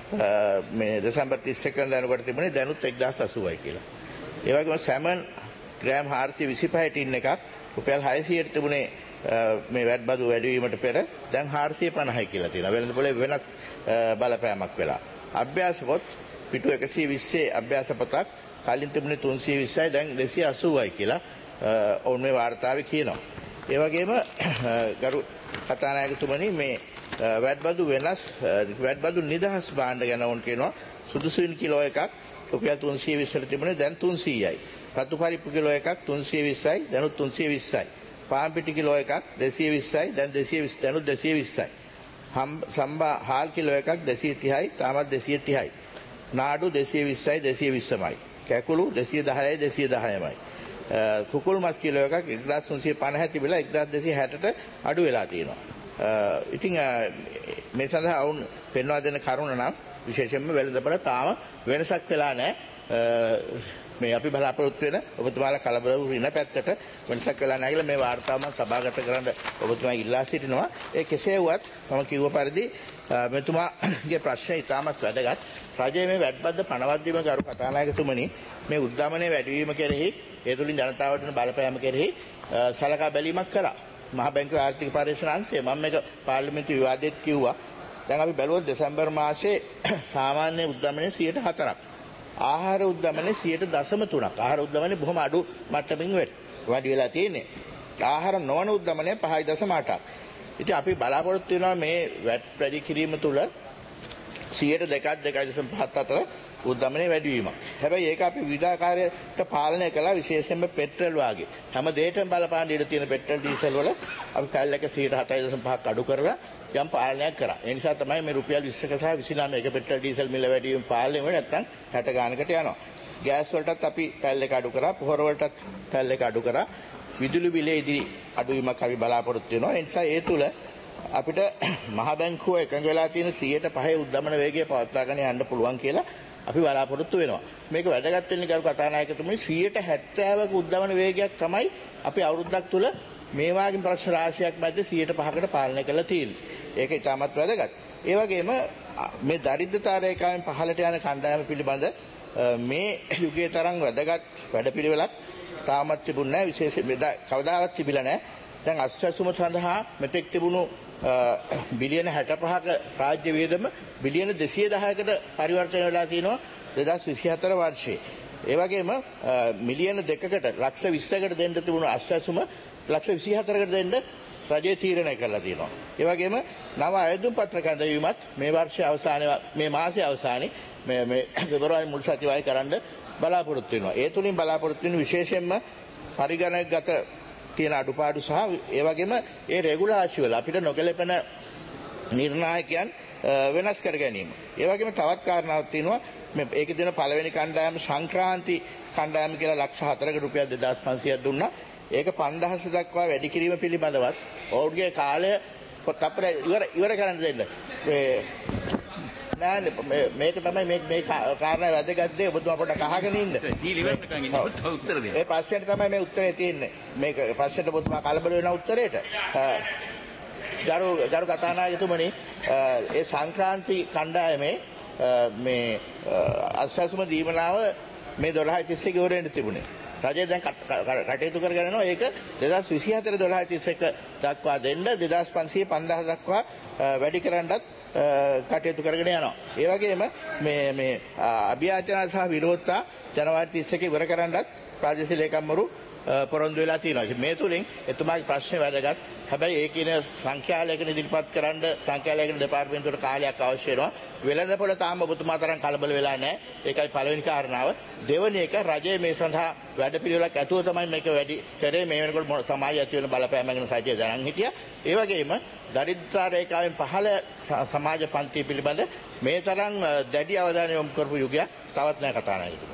මේ දෙසැම්බර් තිස් එක වෙනිදාට තිබුණේ දැනුත් එක්දාස් අසූවයි කියලා. ඒ වගේම සැමන් ග්‍රෑම් හාරසිය විසිපහයි ටින් එකක් රුපියල් හයසීයට තිබුණේ මේ වැට් බදු වැඩි වීමට පෙර දැන් හාරසිය පනහයි කියලා තියෙනවා. වෙළඳ පොලේ වෙනත් බලපෑමක් වෙලා. අභ්‍යාස පොත් පිටු එකසිය විස්සේ අභ්‍යාස පොතක් කලින් තිබුණේ තුන්සිය විස්සයි දැන් දෙසිය අසූවයි කියලා ඔවුන් මේ වාර්තාවේ කියනවා. ඒ වගේම ගරු කතානායකතුමනි මේ වැට් බදු වෙනස් වැට් බදු නිදහස් භාණ්ඩ ගැන ඔවුන් කියනවා සුදුසුයින් කිලෝ එකක් රුපියල් තුන්සිය විස්සට තිබුණේ දැන් තුන්සීයයි. රතු පරිප්පු කිලෝ එකක් තුන්සිය විස්සයි දැනුත් තුන්සිය විස්සයි. පාන් පිටි කිලෝ එකක් දෙසිය විස්සයි දැන් දෙසිය විස්ස දැනුත් දෙසිය විස්සයි. සම්බා හාල් කිලෝ එකක් දෙසිය තිහයි තාමත් දෙසිය තිහයි. නාඩු දෙසිය විස්සයි දෙසිය විස්සමයි. කැකුළු දෙසිය දහයයි දෙසිය දහයමයි. කුකුල් මස් කිලෝ එකක් එක්දාස් තුන්සිය පනහ තිබිලා එක්දාස් දෙසිය හැටට අඩු වෙලා තියෙනවා. ඉතින් මේ සඳහා වුන් පෙන්වා දෙන කරුණ නම් විශේෂයෙන්ම වෙළඳපොළ තාම වෙනසක් වෙලා නැහැ. මේ අපි බලාපොරොත්තු වෙන ඔබතුමාලා කලබල වූ ඉන්න පැත්තට වෙනසක් වෙලා නැහැ කියලා මේ වාර්තාව මම සභාගත කරන්න ඔබතුමා ඉල්ලා සිටිනවා. ඒ කෙසේ වුවත් මම කිව්ව පරිදි මෙතුමාගේ ප්‍රශ්නය ඉතාමත් වැදගත්. රජයේ මේ වැට්බද්ද පනවත් දීම ගරු කතානායකතුමනි මේ උද්දමනයේ වැඩිවීම කෙරෙහි ඒ තුලින් ජනතාවට වන බලපෑම කෙරෙහි සලකා බැලීමක් කළා. මහ බැංකුවේ ආර්ථික පරීක්ෂණ අංශය මම මේක පාර්ලිමේන්තු විවාදයේත් කිව්වා. දැන් අපි බැලුවොත් දෙසැම්බර් මාසයේ සාමාන්‍ය උද්දමනයේ සියයට හතරක්. ආහාර උද්දමනයේ සියයට දශම තුනක්. ආහාර උද්දමනයේ බොහොම අඩු මට්ටමින් වැඩි වෙලා තියෙන්නේ. ආහාර නොවන උද්දමනයේ පහයි දශම අටක්. ඉතින් අපි බලාපොරොත්තු වෙනවා මේ වැට් වැඩි කිරීම තුළ සියයට දෙකයි දෙකයි දශම පහක් අතර උද්දමනයේ වැඩිවීමක්. හැබැයි ඒක අපි විවිධාකාරයට පාලනය කළා විශේෂයෙන්ම පෙට්‍රල් වාගේ. හැම දෙයකම බලපාන ඉඩ තියෙන පෙට්‍රල් ඩීසල් වල අපි පැල් එක සියයට හතයි දශම පහක් අඩු කරලා යම් පාලනයක් කරා. ඒ නිසා තමයි මේ රුපියල් විස්සක සහ විසිනවයක පෙට්‍රල් ඩීසල් මිල වැඩිවීම පාලනය වෙන්නේ නැත්නම් හැට ගානකට යනවා. ගෑස් වලටත් අපි පැල් එක අඩු කරා, පොහොර වලටත් පැල් එක අඩු කරා. විදුලි බිලේදී අඩුවීමක් අපි බලාපොරොත්තු වෙනවා. ඒ නිසා ඒ තුල අපිට මහ බැංකුව එකඟ වෙලා තියෙන සියයට පහේ උද්දමන වේගය පවත්වාගෙන යන්න පුළුවන් කියලා අපි බලාපොරොත්තු වෙනවා. මේක වැදගත් වෙන්නේ ගරු කතානායකතුමනි සියයට හැත්තෑවක උද්දමන වේගයක් තමයි අපි අවුරුද්දක් තුල මේ වගේ ප්‍රශ්න රාශියක් මැද සියයට පහකට පාලනය කරලා තියෙන්නේ. ඒක ඉතාමත් වැදගත්. ඒ වගේම මේ දරිද්‍රතා රේඛාවෙන් පහළට යන කණ්ඩායම පිළිබඳ මේ යුගයේ තරම් වැදගත් වැඩපිළිවෙලක් තාමත් තිබුණ නැහැ. විශේෂයෙන් කවදාවත් තිබිලා නැහැ. දැන් අස්වැසුම සඳහා මෙතෙක් තිබුණු බිලියන හැටපහක රාජ්‍ය වියදම බිලියන දෙසිය දහයකට පරිවර්තනය වෙලා තිනවා දෙදහස් විසිහතර වර්ෂයේ. ඒ වගේම මිලියන දෙකකට ලක්ෂ විස්සකට දෙන්න තිබුණු අස්වැසුම ලක්ෂ විසිහතරකට දෙන්න රජය තීරණය කරලා තියෙනවා. ඒ වගේම නව අයදුම් පත්‍ර කැඳවීමත් මේ වර්ෂයේ අවසානයේ මේ මාසයේ අවසානයේ මේ මේ පෙබරවාරි මුල් සතිවාරයේ කරන්න බලාපොරොත්තු වෙනවා. ඒ තුලින් බලාපොරොත්තු වෙන විශේෂයෙන්ම පරිගණකගත තියෙන අඩුපාඩු සහ ඒ වගේම ඒ රෙගුලාසි වල අපිට නොගැලපෙන නිර්ණායකයන් වෙනස් කර ගැනීම. ඒ වගේම තවත් කාරණාවක් තියෙනවා මේ ඒකේ දෙන පළවෙනි කණ්ඩායම සංක්‍රාන්ති කණ්ඩායම කියලා ලක්ෂ හතරක රුපියල් දෙදාස් පන්සියයක් දුන්නා. ඒක පන්දහස දක්වා වැඩි කිරීම පිළිබඳවත් ඔවුන්ගේ කාලය තප්පර ඉවර ඉවර කරන්න දෙන්න. නෑ මේක තමයි මේ මේ කාරණා වැදගත් දේ ඔබතුමා පොඩ්ඩක් අහගෙන ඉන්න. උත්තර දෙන්න. ඒ ප්‍රශ්නෙට තමයි මේ උත්තරේ තියෙන්නේ. මේක ප්‍රශ්නෙට ඔබතුමා කලබල වෙන උත්තරේට. ගරු ගරු කතානායකතුමනි ඒ සංක්‍රාන්ති කණ්ඩායමේ මේ අස්වැසුම දීමනාව මේ දොළහ තිස් එක ඉවර වෙන්න තිබුණේ. රජය දැන් කටයුතු කරගෙන යනවා ඒක දෙදාස් විසිහතර දොළහ තිස් එක දක්වා දෙන්න දෙදාස් පන්සිය පන්දාස් දක්වා වැඩි කරන්නත් කටයුතු කරගෙන යනවා. ඒ වගේම මේ මේ අභියාචනා සහ විරෝධතා ජනවාරි තිස් එක ඉවර කරන්නත් ප්‍රාදේශීය ලේකම්වරු පොරොන්දු වෙලා තියෙනවා. මේ තුලින් එතුමාගේ ප්‍රශ්නේ වැදගත්. හැබැයි ඒ කියන සංඛ්‍යාලයකන ඉදිරිපත් කරන්න සංඛ්‍යාලයකන දෙපාර්තමේන්තුවට කාලයක් අවශ්‍ය වෙනවා. වෙළඳපොළ තාම ඔබතුමා තරම් කලබල වෙලා නැහැ. ඒකයි පළවෙනි කාරණාව. දෙවෙනි එක රජයේ මේ සඳහා වැඩපිළිවෙලක් ඇතුව තමයි මේක වැඩි කරේ. මේ වෙනකොට සමාජය ඇති වෙන බලපෑම ගැන සාහිත්‍ය දැනන් හිටියා. ඒ වගේම දරිද්‍රතා රේඛාවෙන් පහළ සමාජ පන්ති පිළිබඳ මේ තරම් දැඩි අවධානය යොමු කරපු යුගයක් තවත් නැහැ කතානායකතුමා.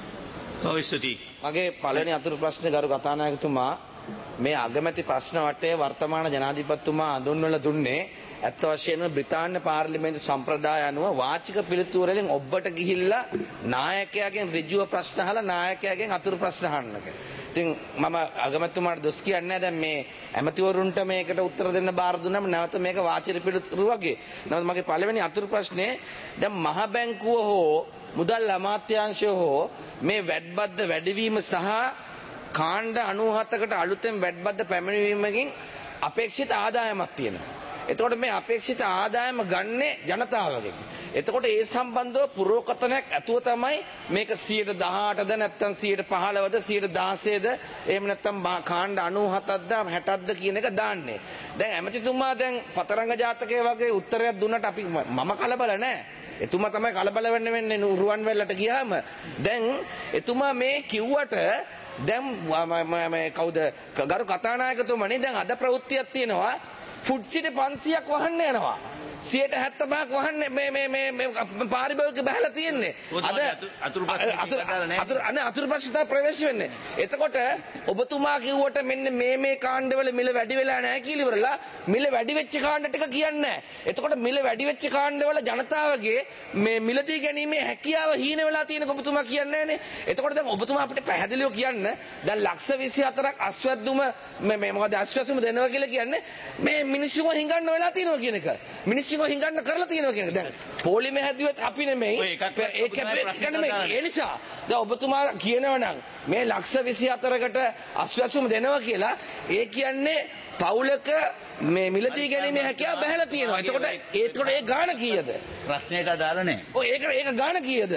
මගේ පළවෙනි අතුරු ප්‍රශ්නේ ගරු කතානායකතුමා මේ අගමැති ප්‍රශ්න වටේ වර්තමාන ජනාධිපතිතුමා අඳුන්වලා දුන්නේ ඇත්ත වශයෙන්ම බ්‍රිතාන්‍ය පාර්ලිමේන්තු සම්ප්‍රදාය අනුව වාචික පිළිතුරු වලින් ඔබට ගිහිල්ලා නායකයාගෙන් ඍජුව ප්‍රශ්න අහලා නායකයාගෙන් අතුරු ප්‍රශ්න අහන්න. ඉතින් මම අගමැතිතුමාට දොස් කියන්නේ නැහැ. දැන් මේ ඇමතිවරුන්ට මේකට උත්තර දෙන්න බාර දුන්නාම නැවත මේක වාචික පිළිතුරු වගේ. නමුත් මගේ පළවෙනි අතුරු ප්‍රශ්නේ දැන් මහ බැංකුව හෝ මුදල් අමාත්‍යාංශය හෝ මේ වැඩබද්ද වැඩිවීම සහ කාණ්ඩ අනූහතකට අලුතෙන් වැඩබද්ද පැමිණීමකින් අපේක්ෂිත ආදායමක් තියෙනවා. එතකොට මේ අපේක්ෂිත ආදායම ගන්නේ ජනතාවගෙන්. එතකොට ඒ සම්බන්ධව පුරෝකථනයක් ඇතුව තමයි මේක සියයට දහඅටද නැත්නම් සියයට පහළොවද සියයට දහසේද එහෙම නැත්නම් කාණ්ඩ අනූහතක්ද හැටක්ද කියන එක දාන්නේ. දැන් ඇමතිතුමා දැන් පතරංග ජාතකයේ වගේ උත්තරයක් දුන්නට අපි මම කලබල නැහැ. එතුමා තමයි කලබල වෙන්න වෙන්නේ රුවන්වැල්ලට ගියාම. දැන් එතුමා මේ කිව්වට දැන් මේ කවුද ගරු කතානායකතුමනි දැන් අද ප්‍රවෘත්තියක් තියෙනවා ෆුඩ් සිටි පන්සියයක් වහන්න යනවා. සියයට හැත්තෑ පහක් වහන්නේ මේ මේ මේ මේ පාරිභෝගික බහලා තියෙන්නේ. අද අතුරු අතුරු අනේ අතුරු ප්‍රශ්න ප්‍රවේශ වෙන්නේ. එතකොට ඔබතුමා කිව්වට මෙන්න මේ මේ කාණ්ඩවල මිල වැඩි වෙලා නැහැ කියලා ඉවරලා මිල වැඩි වෙච්ච කාණ්ඩ ටික කියන්නේ නැහැ. එතකොට මිල වැඩි වෙච්ච කාණ්ඩවල ජනතාවගේ මේ මිලදී ගැනීමේ හැකියාව හීන වෙලා තියෙනක ඔබතුමා කියන්නේ නැහනේ. එතකොට දැන් ඔබතුමා අපිට පැහැදිලිව කියන්න දැන් ලක්ෂ විසිහතරක් අස්වැද්දුම මේ මේ මොකද අස්වැසුම දෙනවා කියලා කියන්නේ මේ මිනිස්සුම හිඟන්න වෙලා තියෙනවා කියන එක. මිනිස්සු හිඟන්න කරලා තියෙනවා කියන එක. දැන් පොලිමේ හැදුවත් අපි නෙමෙයි. ඒක නෙමෙයි. ඒ නිසා දැන් ඔබතුමා කියනවා නම් මේ ලක්ෂ විසිහතරකට අස්වැසුම දෙනවා කියලා ඒ කියන්නේ පවුලක මේ මිලදී ගැනීමේ හැකියාව බහැලා තියෙනවා. එතකොට ඒකට ඒ ගාණ කීයද? ප්‍රශ්නෙට අදාළ නැහැ. ඔව් ඒක ඒක ගාණ කීයද?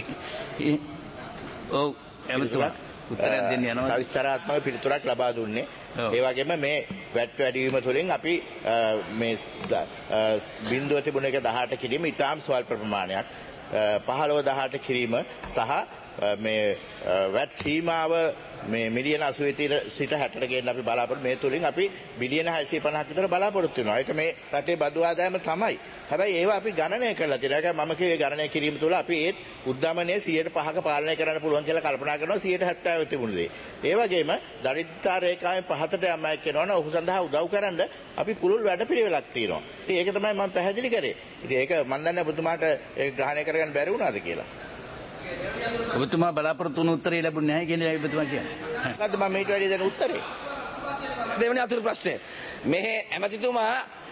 ඔව් එමතුමා උත්තරයක් දෙන්න යනවා. සවිස්තරාත්මක පිළිතුරක් ලබා දුන්නේ. ඒ වගේම මේ වැට් වැඩිවීම තුළින් අපි මේ බිඳුව තිබුණ එක දහඅට කිරීම ඉතාම ස්වල්ප ප්‍රමාණයක් පහළොව දහඅට කිරීම සහ මේ වැට් සීමාව මේ මිලියන අසූවෙ සිට හැටට ගේන්න අපි බලාපොරොත්තු මේ තුලින් අපි බිලියන හයසිය පනහක් විතර බලාපොරොත්තු වෙනවා. ඒක මේ රටේ බදු ආදායම තමයි. හැබැයි ඒවා අපි ගණනය කරලා තියෙනවා. ඒක මම කියේ ගණනය කිරීම තුළ අපි ඒත් උද්දමනයේ සියයට පහක පාලනය කරන්න පුළුවන් කියලා කල්පනා කරනවා සියයට හැත්තෑව තිබුණු දේ. ඒ වගේම දරිද්‍රතා රේඛාවෙන් පහතට යම් අය කියනවනේ ඔහු සඳහා උදව් කරන්න අපි පුළුල් වැඩපිළිවෙලක් තියෙනවා. ඉතින් ඒක තමයි මම පැහැදිලි කරේ. ඉතින් ඒක මම දන්නේ ඔබතුමාට ඒක ග්‍රහණය කරගන්න බැරි වුණාද කියලා. ඔබතුමා බලාපොරොත්තු වුණු උත්තරේ ලැබුණේ නැහැ කියන එක ඔබතුමා කියන්නේ. මොකද්ද මම මේට වැඩි දෙන උත්තරේ? දෙවෙනි අතුරු ප්‍රශ්නේ. මේ ඇමතිතුමා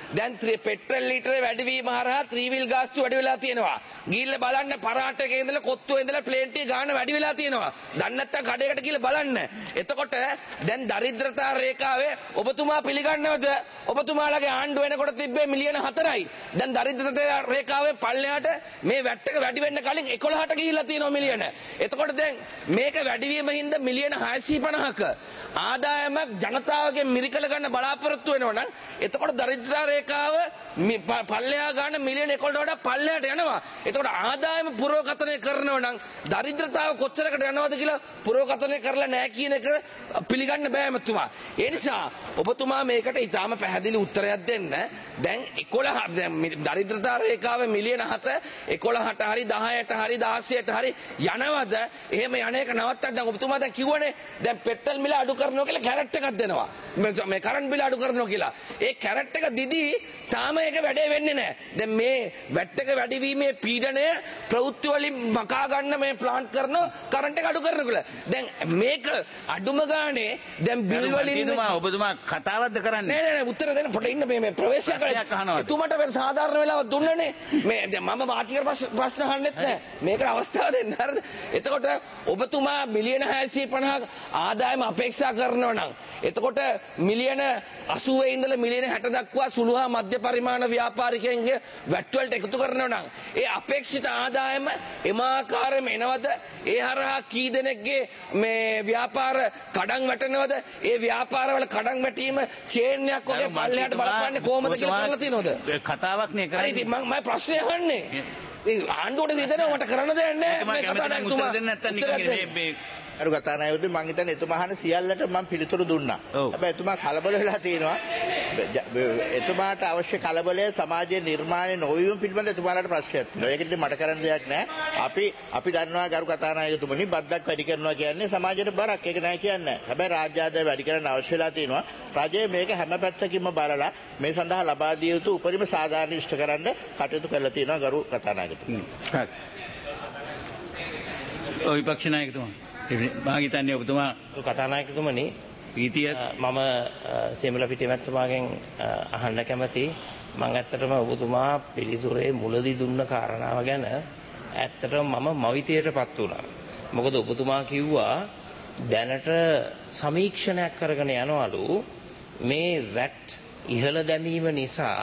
දැන් පෙට්‍රල් ලීටරේ වැඩිවීම හරහා ත්‍රිවිල් ගාස්තු වැඩි වෙලා තියෙනවා. ගිහිල්ලා බලන්න පරාටකේ ඉඳලා කොත්තුවේ ඉඳලා ප්ලේන් ටී ගාන වැඩි වෙලා තියෙනවා. දන්නේ නැත්නම් කඩේකට ගිහිල්ලා බලන්න. එතකොට දැන් දරිද්‍රතා රේඛාවේ ඔබතුමා පිළිගන්නවද? ඔබතුමාලගේ ආණ්ඩුව වෙනකොට තිබ්බේ මිලියන හතරයි. දැන් දරිද්‍රතා රේඛාවේ පල්ලෙහාට මේ වැට් එක වැඩි වෙන්න කලින් එකොළහට ගිහිල්ලා තියෙනවා මිලියන. එතකොට දැන් මේක වැඩිවීම හින්දා මිලියන හයසිය පනහක ආදායමක් ජනතාවගේ මිරිකල ගන්න බලාපොරොත්තු වෙනවා නම් එතකොට දරිද්‍රතා රේඛාව පල්ලෙහා ගන්න මිලියන එකොළහට වඩා පල්ලෙහාට යනවා. එතකොට ආදායම පුරෝගතනය කරනවා නම් දරිද්‍රතාව කොච්චරකට යනවද කියලා පුරෝගතනය කරලා නැහැ කියන එක පිළිගන්න බෑ මතුමා. ඒ නිසා ඔබතුමා මේකට ඊටාම පැහැදිලි උත්තරයක් දෙන්න. දැන් එකොළහ දැන් දරිද්‍රතා රේඛාවේ මිලියන හත එකොළහට හරි දහයට හරි දාසයට හරි යනවද? එහෙම යන එක නවත්තන්න ඔබතුමා දැන් කිව්වනේ දැන් පෙට්‍රල් මිල අඩු කරනවා කියලා කැරට් එකක් දෙනවා. මේ කරන්ට් බිල අඩු කරනවා කියලා. ඒ කැරට් එක දිදී තාම ඒක වැඩේ වෙන්නේ නැහැ. දැන් මේ වැට් එක වැඩිවීමේ පීඩනය ප්‍රවෘත්ති වලින් මකා ගන්න මේ ප්ලාන්ට් කරනවා කරන්ට් එක අඩු කරනවා කියලා. දැන් මේක අඩුම ගානේ දැන් බිල් වලින් ඔබතුමා කතාවක්ද කරන්නේ? නෑ නෑ උත්තර දෙන්න පොඩ ඉන්න මේ මේ ප්‍රවේශයක් කරනවා. එතුමාට වෙන සාධාරණ වෙලාවක් දුන්නනේ. මේ දැන් මම වාචික ප්‍රශ්න අහන්නෙත් නෑ. මේකට අවස්ථාව දෙන්න හරිද? එතකොට ඔබතුමා මිලියන හයසිය පනහක ආදායම අපේක්ෂා කරනවා නම් එතකොට මිලියන අසූවේ ඉඳලා මිලියන හැට දක්වා සුළු හා මධ්‍ය පරිමාණ ව්‍යාපාරිකයන්ගේ වැට් වලට එකතු කරනවා නම් ඒ අපේක්ෂිත ආදායම එම ආකාරයෙන්ම එනවද? ඒ හරහා කී දෙනෙක්ගේ මේ ව්‍යාපාර කඩන් වැටෙනවද? ඒ ව්‍යාපාරවල කඩන් වැටීම චේන් එකක් වගේ පල්ලෙහාට බලපන්නේ කොහොමද කියලා කරලා තියෙනවද? කතාවක් නේ කරන්නේ. හරි මම මම ප්‍රශ්නේ අහන්නේ. ආණ්ඩුවට දෙදෙනා මට කරන්න දෙයක් නැහැ. මේ කතාවක් තුමා දෙන්න නැත්තම් මේ අර කතානායකතුමා මං හිතන්නේ එතුමා අහන සියල්ලට මම පිළිතුරු දුන්නා. හැබැයි එතුමා කලබල වෙලා තියෙනවා. එතුමාට අවශ්‍ය කලබලය සමාජයේ නිර්මාණය නොවීම පිළිබඳ එතුමාලාට ප්‍රශ්නයක් තියෙනවා. ඒකට මට කරන්න දෙයක් නැහැ. අපි අපි දන්නවා ගරු කතානායකතුමනි බද්දක් වැඩි කරනවා කියන්නේ සමාජයට බරක්. ඒක නෑ කියන්නේ. හැබැයි රාජ්‍ය ආදාය වැඩි කරන්න අවශ්‍ය වෙලා තියෙනවා. රජය මේක හැම පැත්තකින්ම බලලා මේ සඳහා ලබා දිය යුතු උපරිම සාධාරණ ඉෂ්ට කරන්න කටයුතු කරලා තියෙනවා ගරු කතානායකතුමනි. හරි. ඔය විපක්ෂ නායකතුමා භාගිතන්නේ ඔබතුමා කතානායකතුමනි පීතිය මම සේමල පිටිමැතිතුමාගෙන් අහන්න කැමති මම ඇත්තටම ඔබතුමා පිළිතුරේ මුලදී දුන්න කාරණාව ගැන ඇත්තටම මම මවිතයටපත් වුණා. මොකද ඔබතුමා කිව්වා දැනට සමීක්ෂණයක් කරගෙන යනවලු මේ වැට් ඉහළ දැමීම නිසා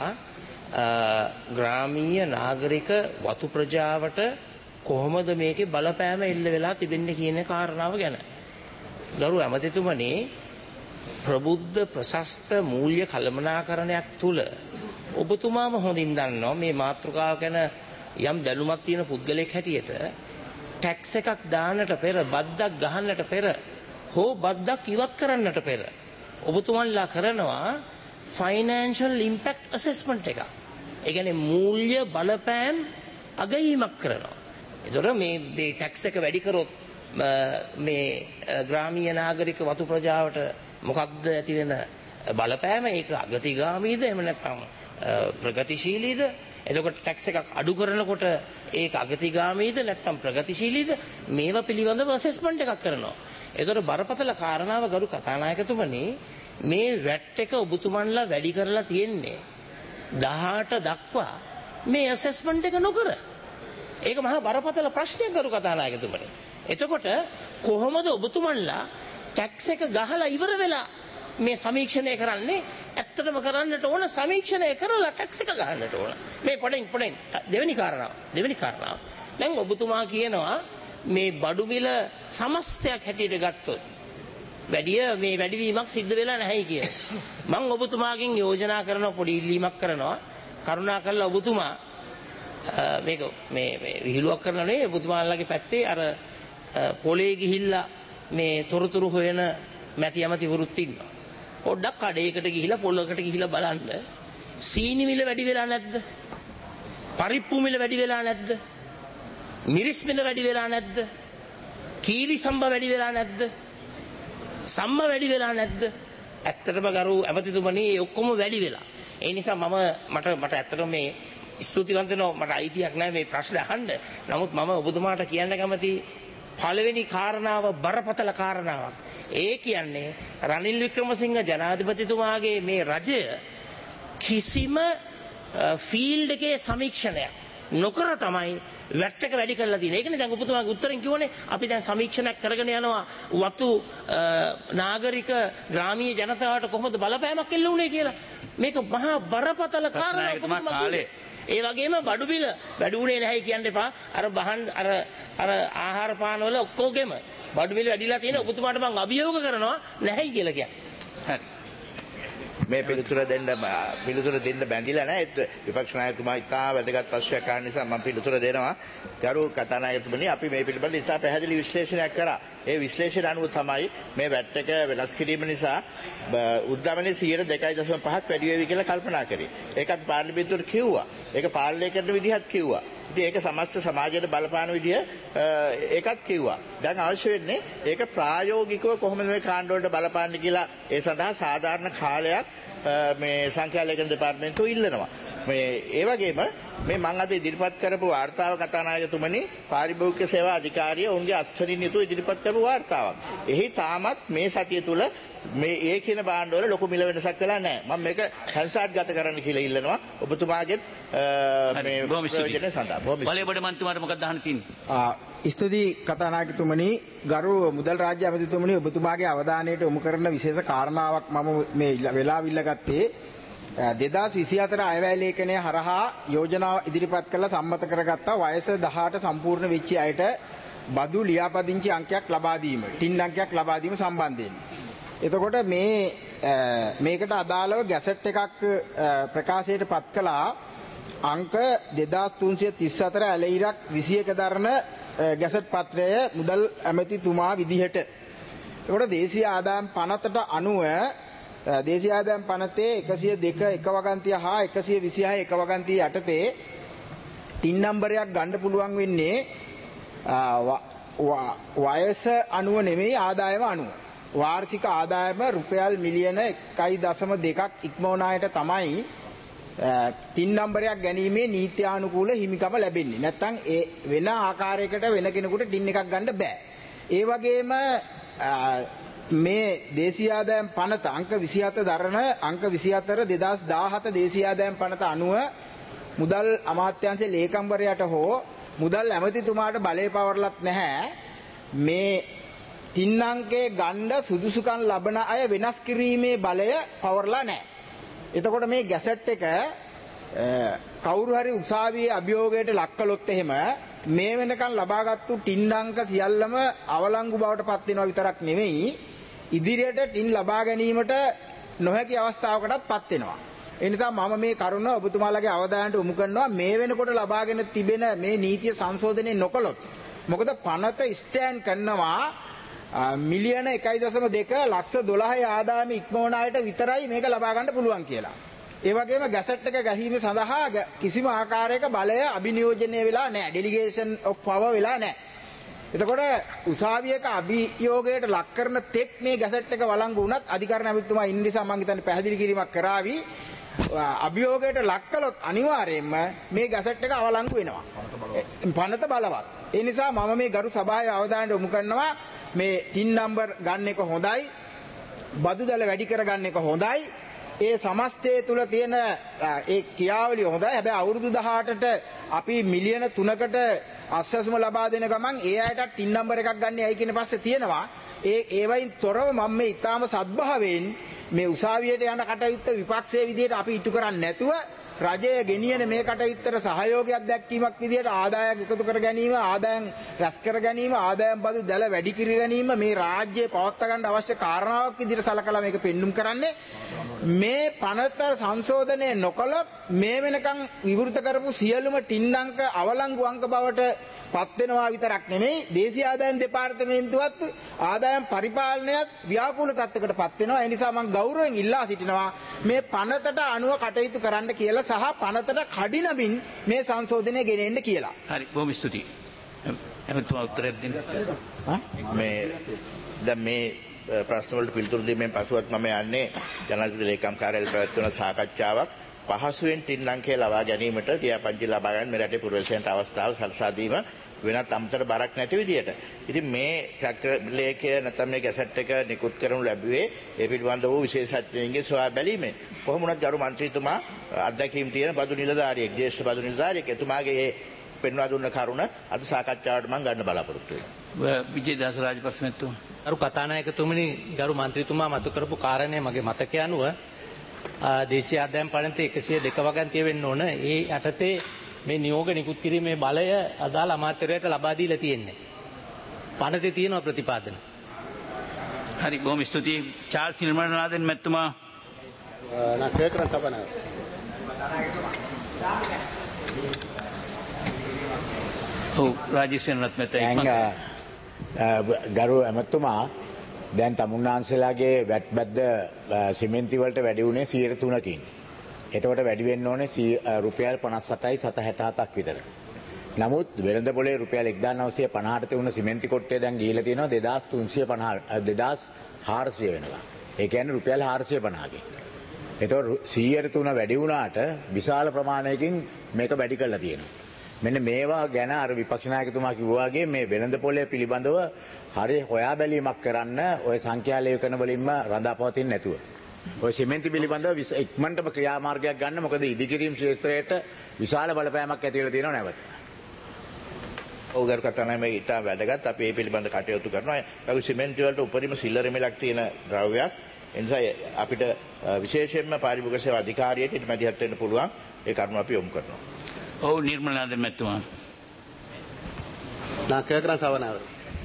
ග්‍රාමීය නාගරික වතු ප්‍රජාවට කොහොමද මේකේ බලපෑම එල්ල වෙලා තිබෙන්නේ කියන කාරණාව ගැන. ගරු ඇමතිතුමනි ප්‍රබුද්ධ ප්‍රශස්ත මූල්‍ය කළමනාකරණයක් තුල ඔබතුමාම හොඳින් දන්නවා මේ මාතෘකාව ගැන යම් දැනුමක් තියෙන පුද්ගලයෙක් හැටියට ටැක්ස් එකක් දාන්නට පෙර බද්දක් ගහන්නට පෙර හෝ බද්දක් ඉවත් කරන්නට පෙර ඔබතුමන්ලා කරනවා ෆයිනෑන්ෂල් ඉම්පැක්ට් ඇසෙස්මන්ට් එකක්. ඒ කියන්නේ මූල්‍ය බලපෑම් අගයීමක් කරනවා. ඒතර මේ මේ ටැක්ස් එක වැඩි කරොත් මේ ග්‍රාමීය නාගරික වතු ප්‍රජාවට මොකක්ද ඇති වෙන බලපෑම? ඒක අගතිගාමීද එහෙම නැත්නම් ප්‍රගතිශීලීද? එතකොට ටැක්ස් එකක් අඩු කරනකොට ඒක අගතිගාමීද නැත්නම් ප්‍රගතිශීලීද? මේවා පිළිබඳව ඇසෙස්මන්ට් එකක් කරනවා. ඒතර බරපතල කාරණාව ගරු කතානායකතුමනි මේ වැට් එක ඔබතුමන්ලා වැඩි කරලා තියෙන්නේ දහඅට දක්වා මේ ඇසෙස්මන්ට් එක නොකර. ඒක මහා බරපතල ප්‍රශ්නයක් ගරු කතානායකතුමනි. එතකොට කොහොමද ඔබතුමන්ලා ටැක්ස් එක ගහලා ඉවර වෙලා මේ සමීක්ෂණය කරන්නේ? ඇත්තටම කරන්නට ඕන සමීක්ෂණය කරලා ටැක්ස් එක ගහන්නට ඕන. මේ පොඩෙන් පොඩෙන් දෙවෙනි කාරණාව. දෙවෙනි කාරණාව. දැන් ඔබතුමා කියනවා මේ බඩු මිල සමස්තයක් හැටියට ගත්තොත් වැඩිය මේ වැඩිවීමක් සිද්ධ වෙලා නැහැ කියලා. මම ඔබතුමාගෙන් යෝජනා කරන පොඩි ඉල්ලීමක් කරනවා. කරුණාකරලා ඔබතුමා මේක මේ මේ විහිළුවක් කරන නෙවෙයි ඔබතුමාලගේ පැත්තේ අර පොලේ ගිහිල්ලා මේ තොරතුරු හොයන මැති ඇමතිවරුත් ඉන්නවා. පොඩ්ඩක් කඩේකට ගිහිල්ලා පොලකට ගිහිල්ලා බලන්න සීනි මිල වැඩි වෙලා නැද්ද? පරිප්පු මිල වැඩි වෙලා නැද්ද? මිරිස් මිල වැඩි වෙලා නැද්ද? කීරි සම්බ වැඩි වෙලා නැද්ද? සම්ම වැඩි වෙලා නැද්ද? ඇත්තටම ගරු ඇමතිතුමනි ඒ ඔක්කොම වැඩි වෙලා. ඒ නිසා මම මට මට ඇත්තටම මේ ස්තුතිවන්ත වෙනවා. මට අයිතියක් නැහැ මේ ප්‍රශ්න අහන්න. නමුත් මම ඔබතුමාට කියන්න කැමති පළවෙනි කාරණාව බරපතල කාරණාවක්. ඒ කියන්නේ රනිල් වික්‍රමසිංහ ජනාධිපතිතුමාගේ මේ රජය කිසිම ෆීල්ඩ් එකේ සමීක්ෂණයක් නොකර තමයි වැට් එක වැඩි කරලා තියෙන්නේ. ඒකනේ දැන් ඔබතුමාගේ උත්තරෙන් කිව්වනේ අපි දැන් සමීක්ෂණයක් කරගෙන යනවා වතු නාගරික ග්‍රාමීය ජනතාවට කොහොමද බලපෑමක් එල්ල වුණේ කියලා. මේක මහා බරපතල කාරණාවක්. ඒ වගේම බඩු බිල වැඩි වුණේ නැහැ කියන්න එපා. අර බහන් අර අර ආහාර පාන වල ඔක්කොගෙම බඩු බිල වැඩිලා තියෙන ඔබතුමාට මම අභියෝග කරනවා නැහැයි කියලා කියන්නේ. හරි. මේ පිළිතුර දෙන්න පිළිතුර දෙන්න බැඳිලා නැහැ. විපක්ෂ නායකතුමා ඉතා වැදගත් ප්‍රශ්නයක් අහන නිසා මම පිළිතුර දෙනවා. ගරු කතානායකතුමනි අපි මේ පිළිබඳව ඉතා පැහැදිලි විශ්ලේෂණයක් කරා. ඒ විශ්ලේෂණ අනුව තමයි මේ වැට් එක වෙනස් කිරීම නිසා උද්දමනයේ සියයට දෙකයි දශම පහක් වැඩි වෙවි කියලා කල්පනා කරේ. ඒක අපි පාර්ලිමේන්තුවට කිව්වා. ඒක පාලනය කරන විදිහත් කිව්වා. ඉතින් ඒක සමස්ත සමාජයට බලපාන විදිහ ඒකත් කිව්වා. දැන් අවශ්‍ය වෙන්නේ ඒක ප්‍රායෝගිකව කොහොමද මේ කාණ්ඩවලට බලපාන්නේ කියලා ඒ සඳහා සාධාරණ කාලයක් මේ සංඛ්‍යාලේඛන දෙපාර්තමේන්තුව ඉල්ලනවා. මේ ඒ වගේම මේ මම අද ඉදිරිපත් කරපු වාර්තාව කතානායකතුමනි පාරිභෝගික සේවා අධිකාරිය ඔවුන්ගේ අස්වරින් යුතුව ඉදිරිපත් කරපු වාර්තාවක්. එහි තාමත් මේ සතිය තුල මේ ඒ කියන භාණ්ඩවල ලොකු මිල වෙනසක් වෙලා නැහැ. මම මේක කන්සල්ට් ගත කරන්න කියලා ඉල්ලනවා. ඔබතුමාගේ මේ ප්‍රයෝජන සඳහා. බලයබඩ මන්තුමාට මොකක්ද අහන්න තියෙන්නේ? ස්තුති කතානායකතුමනි, ගරු මුදල් රාජ්‍ය ඇමතිතුමනි, ඔබතුමාගේ අවධානයට යොමු කරන විශේෂ කාරණාවක් මම මේ වෙලාව ඉල්ලගත්තේ දෙදාස් විසිහතර අයවැය ලේඛනය හරහා යෝජනාව ඉදිරිපත් කළ සම්මත කරගත්තා වයස දහඅට සම්පූර්ණ වෙච්ච අයට බදු ලියාපදිංචි අංකයක් ලබා දීම, ටින් අංකයක් ලබා දීම සම්බන්ධයෙන්. එතකොට මේ මේකට අදාළව ගැසට් එකක් ප්‍රකාශයට පත් කළා අංක දෙදාස් තුන්සිය තිස් හතර ඇලයිරක් විසියක දරන ගැසට් පත්‍රය මුදල් ඇමතිතුමා විදිහට. එතකොට දේශීය ආදායම් පනතට අනුව දේශීය ආදායම් පනතේ එකසිය දෙක එක වගන්තිය හා එකසිය විසිහය එක වගන්තිය යටතේ ටින් නම්බරයක් ගන්න පුළුවන් වෙන්නේ වයස අනුව නෙමෙයි ආදායම අනුව. වාර්ෂික ආදායම රුපියල් මිලියන එකයි දශම දෙකක් ඉක්මවන අයට තමයි ටින් නම්බරයක් ගැනීමේ නීත්‍යානුකූල හිමිකම ලැබෙන්නේ. නැත්නම් ඒ වෙන ආකාරයකට වෙන කෙනෙකුට ටින් එකක් ගන්න බෑ. ඒ වගේම මේ දේශීය ආදායම් පනත අංක විසිහත දරන අංක විසිහතර දෙදාස් දාහත දේශීය ආදායම් පනත අනුව මුදල් අමාත්‍යාංශයේ ලේකම්වරයාට හෝ මුදල් ඇමතිතුමාට බලය පවරලත් නැහැ මේ ටින් අංකේ ගන්න සුදුසුකම් ලබන අය වෙනස් කිරීමේ බලය පවරලා නැහැ. එතකොට මේ ගැසට් එක කවුරු හරි උසාවියේ අභියෝගයට ලක් කළොත් එහෙම මේ වෙනකන් ලබාගත්තු ටින් අංක සියල්ලම අවලංගු බවට පත් වෙනවා විතරක් නෙවෙයි ඉදිරියට ටින් ලබා ගැනීමට නොහැකි අවස්ථාවකටත් පත් වෙනවා. ඒ නිසා මම මේ කරුණ ඔබතුමාලගේ අවධානයට යොමු කරනවා මේ වෙනකොට ලබාගෙන තිබෙන මේ නීතිය සංශෝධනය නොකළොත්. මොකද පනත ස්ටෑන්ඩ් කරනවා මිලියන එකයි දශම දෙක ලක්ෂ දොළහයි ආදායම ඉක්මවන අයට විතරයි මේක ලබා ගන්න පුළුවන් කියලා. ඒ වගේම ගැසට් එක ගැනීම සඳහා කිසිම ආකාරයක බලය අභිනියෝජනය වෙලා නැහැ. ඩෙලිගේෂන් ඔෆ් පවර් වෙලා නැහැ. එතකොට උසාවියක අභියෝගයට ලක් කරන තෙක් මේ ගැසට් එක වළංගු වුණත් අධිකරණ ඇමතිතුමා ඉන්න නිසා මම හිතන්නේ පැහැදිලි කිරීමක් කරાવી. අභියෝගයට ලක් කළොත් අනිවාර්යයෙන්ම මේ ගැසට් එක අවලංගු වෙනවා. පනත බලවත්. ඒ නිසා මම මේ ගරු සභාවේ අවධානයට යොමු කරනවා මේ ටින් නම්බර් ගන්න එක හොඳයි. බදු දල වැඩි කර ගන්න එක හොඳයි. ඒ සමස්තය තුල තියෙන ඒ ක්‍රියාවලිය හොඳයි. හැබැයි අවුරුදු දහඅටට අපි මිලියන තුනකට අස්වැසුම ලබා දෙන ගමන් ඒ අයට ටින් නම්බර් එකක් ගන්න ඇයි කියන පස්සේ තියෙනවා. ඒ ඒවයින් තොරව මම මේ ඊටාම සද්භාවයෙන් මේ උසාවියට යන කටයුත්ත විපක්ෂයේ විදිහට අපි ඉටු කරන්නේ නැතුව රජය ගෙනියන මේ කටයුත්තට සහයෝගයක් දැක්වීමක් විදිහට ආදායම් එකතු කර ගැනීම, ආදායම් රැස් කර ගැනීම, ආදායම් බදු දැල වැඩි කර ගැනීම මේ රාජ්‍යය පවත්වා ගන්න අවශ්‍ය කාරණාවක් විදිහට සලකලා මේක පෙන්눔 කරන්නේ. මේ පනත සංශෝධනය නොකළොත් මේ වෙනකන් විවෘත කරපු සියලුම ටින් අංක අවලංගු අංක බවට පත් වෙනවා විතරක් නෙමෙයි දේශීය ආදායම් දෙපාර්තමේන්තුවත් ආදායම් පරිපාලනයත් ව්‍යාපෘත තත්ත්වයකට පත් වෙනවා. ඒ නිසා මම ගෞරවයෙන් ඉල්ලා සිටිනවා මේ පනතට අනුව කටයුතු කරන්න කියලා සහ පනතට කඩිනමින් මේ සංශෝධනය ගෙනෙන්න කියලා. හරි, බොහොම ස්තුතියි. එමෙතුමා උත්තරයක් දෙන්න. මේ දැන් මේ ප්‍රශ්න වලට පිළිතුරු දීමෙන් පසුවත් මම යන්නේ ජනාධිපති ලේකම් කාර්යාලය පැවැත්වන සාකච්ඡාවක් පහසුවෙන් තින් අංකය ලබා ගැනීමට ලියාපදිංචි ලබා ගන්න මේ රටේ පුරවැසියන්ට අවස්ථාව සලසා දීම වෙනත් අමතර බරක් නැති විදියට. ඉතින් මේ චක්‍රලේඛය නැත්නම් මේ ගැසට් එක නිකුත් කරනු ලැබුවේ ඒ පිළිබඳ වූ විශේෂඥයින්ගේ සොයා බැලීමෙන්. කොහොම වුණත් ගරු මන්ත්‍රීතුමා අත්දැකීම් තියෙන බදු නිලධාරියෙක්, ජ්‍යෙෂ්ඨ බදු නිලධාරියෙක්. එතුමාගේ මේ පෙන්වා දුන්න කරුණ අද සාකච්ඡාවට මම ගන්න බලාපොරොත්තු වෙනවා. විජේදාස රාජපක්ෂ මැතිතුමා. ගරු කතානායකතුමනි, ගරු මන්ත්‍රීතුමා මතු කරපු කාරණය මගේ මතකය අනුව දේශීය ආදායම් පරිමිත එකසිය දෙක වගන්තිය වෙන්න ඕන. ඒ යටතේ මේ නියෝග නිකුත් කිරීමේ බලය අදාළ අමාත්‍යවරයාට ලබා දීලා තියෙන්නේ. පනතේ තියෙනවා ප්‍රතිපාදන. හරි, බොහොම ස්තුතියි. චාල්ස් නිර්මලනාදන් මැතිතුමා. நான் கேட்குறேன் சபாநாயகர். ඔව්, රාජේෂ්වරන් මැතිතුමා. ගරු ඇමතුමා, දැන් තමුන්නාන්සලාගේ වැට් බද්ද සිමෙන්ති වලට වැඩි වුණේ සියයට තුනකින්. එතකොට වැඩි වෙන්න ඕනේ රුපියල් පනස් අටයි සත හැට හතක් විතර. නමුත් වෙළඳ පොලේ රුපියල් එක්දාස් නවසිය පනහට තිබුණ සිමෙන්ති කොට්ටේ දැන් ගිහිලා තියෙනවා දෙදාස් තුන්සිය පනහ දෙදාස් හාරසිය වෙනවා. ඒ කියන්නේ රුපියල් හාරසිය පනහකින්. එතකොට සියයට තුන වැඩි වුණාට විශාල ප්‍රමාණයකින් මේක වැඩි කරලා තියෙනවා. මෙන්න මේවා ගැන අර විපක්ෂ නායකතුමා කිව්වා වගේ මේ වෙළඳ පොලේ පිළිබඳව හරිය හොයා බැලීමක් කරන්න ඔය සංඛ්‍යා ලේඛන වලින්ම රඳාපවතින්නේ නැතුව. ඔය සිමෙන්ති පිළිබඳව ඉක්මනටම ක්‍රියාමාර්ගයක් ගන්න. මොකද ඉදිකිරීම් ක්ෂේත්‍රයට විශාල බලපෑමක් ඇති වෙලා තියෙනවා නැවත. ඔව් ගරු කතානායක, මේ ඉතා වැදගත්. අපි මේ පිළිබඳ කටයුතු කරනවා. ලඝු සිමෙන්ති වලට උපරිම සිල්ලර මිලක් තියෙන ද්‍රව්‍යයක්. ඒ නිසා අපිට විශේෂයෙන්ම පාරිභෝගික සේවා අධිකාරියට ඊට මැදිහත් වෙන්න පුළුවන්. ඒ කරුණ අපි යොමු කරනවා. ඔව්, නිර්මලනාදන් මැතිතුමා. நான் கேட்குறேன் சபாநாயகர்.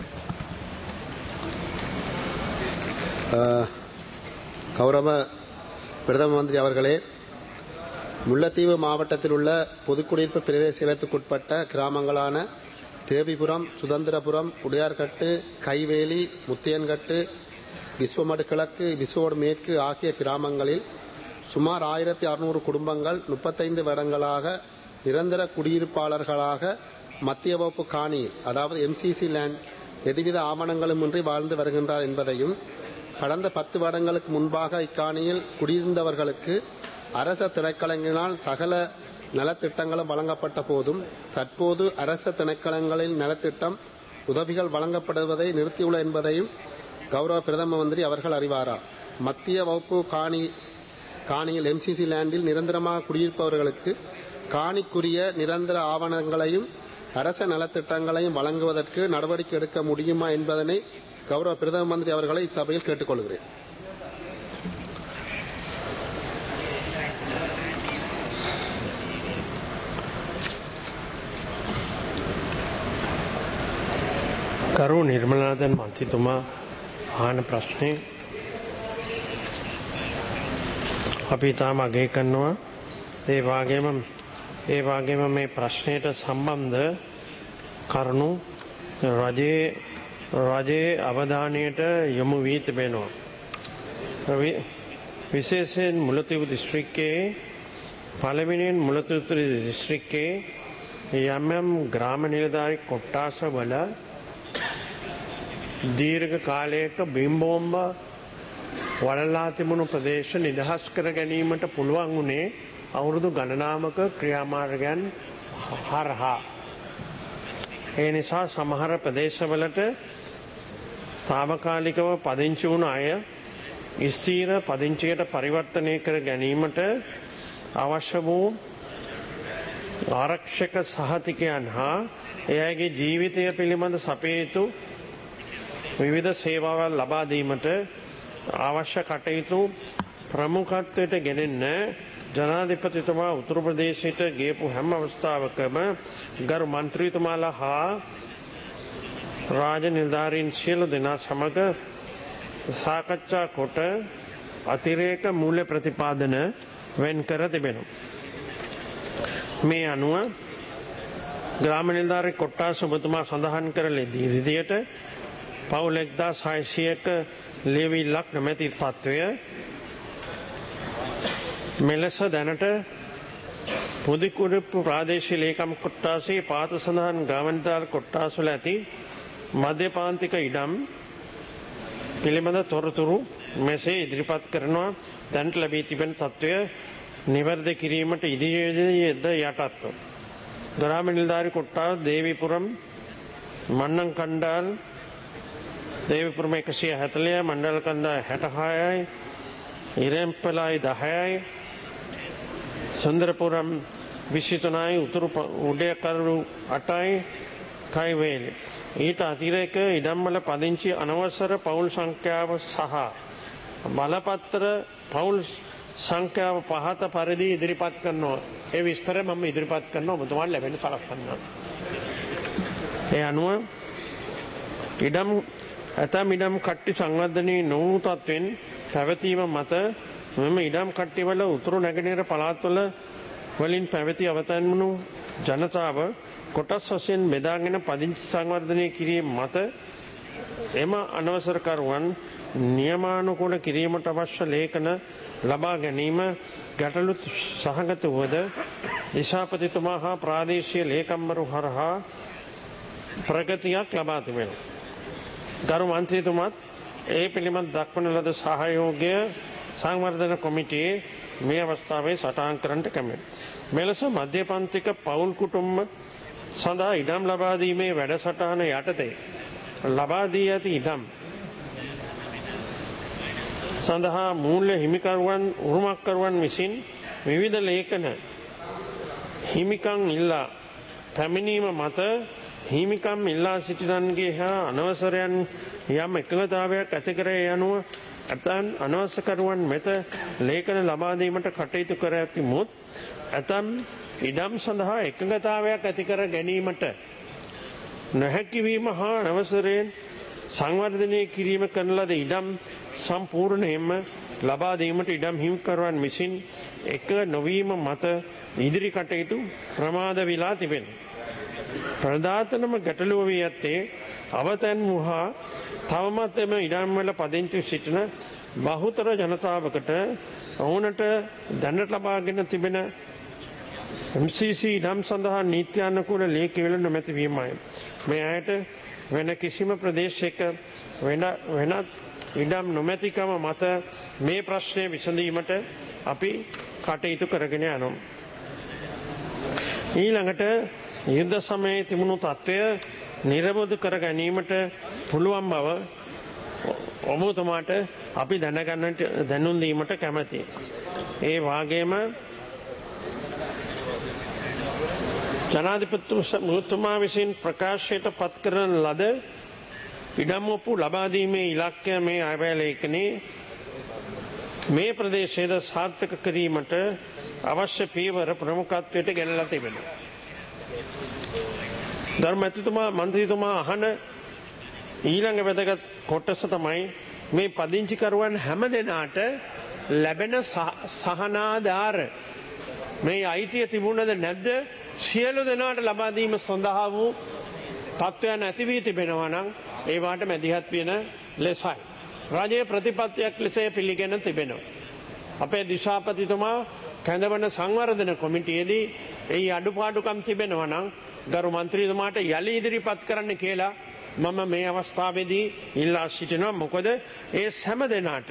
கௌரவ பிரதம மந்திரி அவர்களே, முல்லைத்தீவு மாவட்டத்தில் உள்ள பொதுக்குடியிருப்பு பிரதேச செயலகத்துக்குட்பட்ட கிராமங்களான தேவிபுரம், சுதந்திரபுரம், உடையார்கட்டு, கைவேலி, முத்தியன்கட்டு, விஸ்வமடு கிழக்கு, விஸ்வோடு மேற்கு ஆகிய கிராமங்களில் சுமார் ஆயிரத்தி அறுநூறு குடும்பங்கள் முப்பத்தைந்து வருடங்களாக நிரந்தர குடியிருப்பாளர்களாக மத்திய வகுப்பு காணியில், அதாவது எம்சிசி லேண்ட், எதுவித ஆவணங்களுமின்றி வாழ்ந்து வருகின்றார் என்பதையும், கடந்த பத்து வருடங்களுக்கு முன்பாக இக்காணியில் குடியிருந்தவர்களுக்கு அரச திணைக்களங்களினால் சகல நலத்திட்டங்களும் வழங்கப்பட்ட போதும் தற்போது அரச திணைக்களங்களில் நலத்திட்டம் உதவிகள் வழங்கப்படுவதை நிறுத்தியுள்ள என்பதையும் கௌரவ பிரதம மந்திரி அவர்கள் அறிவாரா? மத்திய வகுப்பு காணி காணியில் எம்சிசி லேண்டில் நிரந்தரமாக குடியிருப்பவர்களுக்கு காணிக்குரிய நிரந்தர ஆவணங்களையும் அரச நலத்திட்டங்களையும் வழங்குவதற்கு நடவடிக்கை எடுக்க முடியுமா என்பதனை கௌரவ பிரதம மந்திரி அவர்களை இச்சபையில் கேட்டுக்கொள்கிறேன். කරු නිර්මලනාදන් මන්ත්‍රීතුමා ආන ප්‍රශ්නේ අපි තාම අගය කරනවා. ඒ වගේම ඒ වගේම මේ ප්‍රශ්නයට සම්බන්ධ කරුණු රජයේ රජයේ අවධානයට යොමු වී තිබෙනවා. විශේෂයෙන් මුලතිව් දිස්ත්‍රික්කයේ පළවෙනියෙන් මුලතිව් දිස්ත්‍රික්කයේ යම් යම් ග්‍රාම නිලධාරි කොට්ටාස වල දීර්ඝ කාලයක බිම්බෝම්බ වලලා තිබුණු ප්‍රදේශ නිදහස් කර ගැනීමට පුළුවන් වුණේ අවුරුදු ගණනාවක ක්‍රියාමාර්ගයන් හරහා. ඒ නිසා සමහර ප්‍රදේශවලට తాවකාලිකව පදිංචි වුණ අය ස්ථීර පදිංචියට පරිවර්තනය කර ගැනීමට අවශ්‍ය වූ ආරක්ෂක සහතිකයන් හා එයාගේ ජීවිතය පිළිබඳ සපය යුතු විවිධ සේවාවල් ලබා දීමට අවශ්‍ය කටයුතු ප්‍රමුඛත්වයට ගෙනෙන්න ජනාධිපතිතුමා උතුරු ප්‍රදේශයට ගියපු හැම අවස්ථාවකම ගරු මන්ත්‍රීතුමාලා හා රාජ නිලධාරීන් සියලු දෙනා සමග සාකච්ඡා කොට අතිරේක මූල්‍ය ප්‍රතිපාදන වෙන් කර තිබෙනවා. මේ අනුව ග්‍රාම නිලධාරී කොට්ටාස ඔබතුමා සඳහන් කරලේ විදියට පවුල් එක්දාස් හයසියක ලේවිල්ලක් නැමැති තත්ත්වය මෙලෙස දැනට පොදුකුඩප්පු ප්‍රාදේශීය ලේකම් කොට්ටාසේ පාත සඳහන් ග්‍රාම නිලධාරී කොට්ටාස්වල ඇති මධ්‍යපාන්තික ඉඩම් පිළිබඳ තොරතුරු මෙසේ ඉදිරිපත් කරනවා. දැනට ලැබී තිබෙන තත්ත්වය නිවැරදි කිරීමට ඉදිරියේද යටත්ව ග්‍රාම නිලධාරි කොට්ටාව දේවීපුරම් මන්නන් කණ්ඩාල් දේවීපුරම එකසිය හැත්තෑ මණ්ඩල කණ්ඩායම් හැටහයයි ඉරෙම්පලයි දහයයි සුන්දරපුරම් විසිතුනයි උතුරු උඩයකරු අටයි කයිවේලි ඊට අතිරේක ඉඩම්වල පදිංචි අනවසර පවුල් සංඛ්‍යාව සහ බලපත්‍ර පවුල් සංඛ්‍යාව පහත පරිදි ඉදිරිපත් කරනවා. ඒ විස්තර මම ඉදිරිපත් කරනවා ඔබතුමාට ලැබෙන්න සලස්වන්න. ඒ අනුව ඉඩම් ඇතම් ඉඩම් කට්ටි සංවර්ධනයේ නොවූ තත්වෙන් පැවතීම මත මෙම ඉඩම් කට්ටිවල උතුරු නැගෙනහිර පළාත්වල වලින් පැවති අවතැන්වුණු ජනතාව කොටස් වශයෙන් බෙදාගෙන පදිංචි සංවර්ධනය කිරීම මත එම අනවසරකරුවන් නියමානුකූල කිරීමට අවශ්‍ය ලේඛන ලබා ගැනීම ගැටලු සහගත වුවද දිසාපතිතුමා හා ප්‍රාදේශීය ලේකම්වරු හරහා ප්‍රගතියක් ලබා තිබෙනවා. ගරු මන්ත්‍රීතුමත් ඒ පිළිබඳ දක්වන ලද සහයෝගය සංවර්ධන කොමිටියේ මේ අවස්ථාවේ සටහන් කරන්නට කැමැති. මෙලෙස මධ්‍යපන්තික පවුල් කුටුම්බ සඳහා ඉඩම් ලබා දීමේ වැඩසටහන යටතේ ලබා දී ඇති ඉඩම් සඳහා මූල්‍ය හිමිකරුවන් උරුමකරුවන් විසින් විවිධ ලේඛන හිමිකම් ඉල්ලා පැමිණීම මත හිමිකම් ඉල්ලා සිටිනන්ගේ හා අනවසරයන් යම් එකඟතාවයක් ඇති කර යනුව ඇතන් අනවසරකරුවන් මෙත ලේඛන ලබා දීමට කටයුතු කර ඇති මුත් ඇතම් ඉඩම් සඳහා එකඟතාවයක් ඇති කර ගැනීමට නොහැකිවීම හා අනවසරයෙන් සංවර්ධනය කිරීම කරන ලද ඉඩම් සම්පූර්ණයෙන්ම ලබා දීමට ඉඩම් හිමිකරුවන් විසින් එක නොවීම මත ඉදිරි කටයුතු ප්‍රමාද වෙලා තිබෙනවා. ප්‍රධානතම ගැටලුව වී ඇත්තේ අවතැන් වූහා තවමත් එම ඉඩම්වල පදිංචි සිටින බහුතර ජනතාවකට ඔවුනට දැනට ලබාගෙන තිබෙන එම් සී සී ඉඩම් සඳහා නීත්‍යානුකූල ලේඛන නොමැති වීමයි. මේ අයට වෙන කිසිම ප්‍රදේශයක වෙනත් ඉඩම් නොමැතිකම මත මේ ප්‍රශ්නය විසඳීමට අපි කටයුතු කරගෙන යනවා. ඊළඟට යුද්ධ සමයේ තිබුණු තත්ත්වය නිර්වෝධ කර ගැනීමට පුළුවන් බව ඔබතුමාට අපි දැනගන්නට දැනුම් දීමට කැමැතියි. ඒ වාගේම ජනාධිපතිතුමා විසින් ප්‍රකාශයට පත් කරන ලද ඉඩම් ඔප්පු ලබා දීමේ ඉලක්කය මේ අයවැය ලේඛනයේ මේ ප්‍රදේශයේද සාර්ථක කිරීමට අවශ්‍ය පියවර ප්‍රමුඛත්වයට ගෙනලා තිබෙනවා. ධර්මතුමා මන්ත්‍රීතුමා අහන ඊළඟ වැදගත් කොටස තමයි මේ පදිංචිකරුවන් හැම දෙනාට ලැබෙන සහනාධාර මේ අයිතිය තිබුණද නැද්ද සියලු දෙනාට ලබා දීම සඳහා වූ තත්ත්වයන් ඇති වී තිබෙනවා නම් ඒවාට මැදිහත් වෙන ලෙසයි රජයේ ප්‍රතිපත්තියක් ලෙස පිළිගෙන තිබෙනවා. අපේ දිශාපතිතුමා කැඳවන සංවර්ධන කොමිටියේදී ඒ අඩුපාඩුකම් තිබෙනවා නම් ගරු මන්ත්‍රීතුමාට යලි ඉදිරිපත් කරන්න කියලා මම මේ අවස්ථාවේදී ඉල්ලා සිටිනවා. මොකද ඒ හැම දෙනාට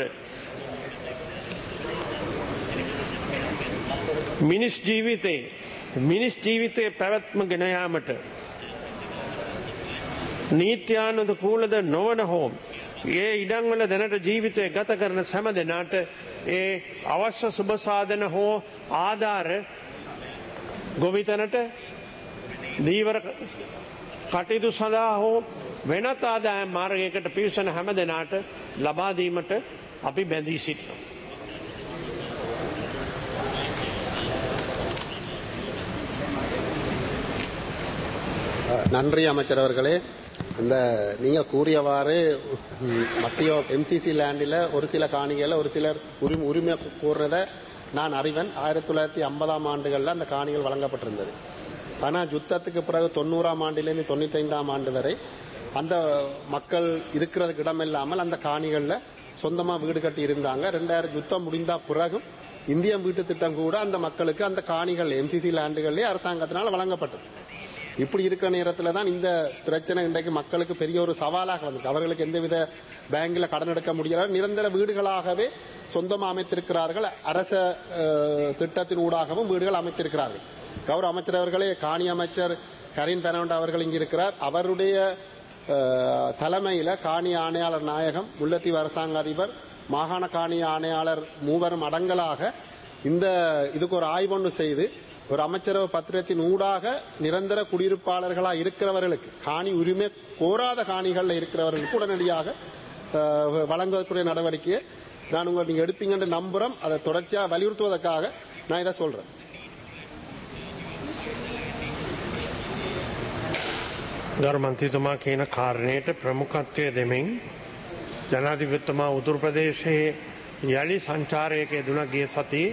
මිනිස් ජීවිතේ මිනිස් ජීවිතයේ පැවැත්ම ගෙන යාමට නීත්‍යානුකූලද නොවන හෝ ඒ ඉඩම්වල දැනට ජීවිතය ගත කරන සෑම දෙනාට ඒ අවශ්‍ය සුබ සාධන හෝ ආධාර ගොවිතැනට දීවර කටයුතු සඳහා හෝ වෙනත් ආදායම් මාර්ගයකට පිවිසෙන හැම දෙනාට ලබා දීමට අපි බැඳී සිටිනවා. நன்றி அமைச்சர் அவர்களே. இந்த நீங்கள் கூறியவாறு மத்திய எம்சிசி லேண்டில் ஒரு சில காணிகளில் ஒரு சிலர் உரிமை உரிமை கோர்றதை நான் அறிவன். ஆயிரத்தி தொள்ளாயிரத்தி ஐம்பதாம் ஆண்டுகளில் அந்த காணிகள் வழங்கப்பட்டிருந்தது. ஆனால் யுத்தத்துக்கு பிறகு தொண்ணூறாம் ஆண்டிலேருந்து தொண்ணூற்றி ஐந்தாம் ஆண்டு வரை அந்த மக்கள் இருக்கிறதுக்கு இடம் இல்லாமல் அந்த காணிகளில் சொந்தமாக வீடு கட்டி இருந்தாங்க. ரெண்டாயிரம் யுத்தம் முடிந்த பிறகும் இந்திய வீட்டு திட்டம் கூட அந்த மக்களுக்கு அந்த காணிகள் எம்சிசி லேண்டுகளிலே அரசாங்கத்தினால் வழங்கப்பட்டது. இப்படி இருக்கிற நேரத்தில் தான் இந்த பிரச்சனை இன்றைக்கு மக்களுக்கு பெரிய ஒரு சவாலாக வந்திருக்கு. அவர்களுக்கு எந்தவித பேங்கில் கடன் எடுக்க முடியல, நிரந்தர வீடுகளாகவே சொந்தமாக அமைத்திருக்கிறார்கள். அரச திட்டத்தின் ஊடாகவும் வீடுகள் அமைத்திருக்கிறார்கள். கௌரவ அமைச்சர் அவர்களே, காணி அமைச்சர் கரீன் பெர்னாண்டோ அவர்கள் இங்கு இருக்கிறார். அவருடைய தலைமையில் காணி ஆணையாளர் நாயகம், முல்லைத்தீவு அரசாங்க அதிபர், மாகாண காணி ஆணையாளர் மூவரும் அடங்கலாக இந்த இதுக்கு ஒரு ஆய்வொன்று செய்து ஒரு அமைச்சரவை பத்திரத்தின் ஊடாக நிரந்தர குடியிருப்பாளர்களாக இருக்கிறவர்களுக்கு, காணி உரிமை கோராத காணிகளில் இருக்கிறவர்களுக்கு உடனடியாக வழங்குவதற்குரிய நடவடிக்கையை நான் உங்கள் நீங்கள் எடுப்பீங்கன்னு நம்புகிறோம். அதை தொடர்ச்சியாக வலியுறுத்துவதற்காக நான் இதை சொல்கிறேன். ගරු මන්ත්‍රීතුමා කියන කාරණයට ප්‍රමුඛත්වය දෙමින් ජනාධිපතිතුමා උතුරු ප්‍රදේශයේ යලි සංචාරයක යෙදුණා ගිය සතියේ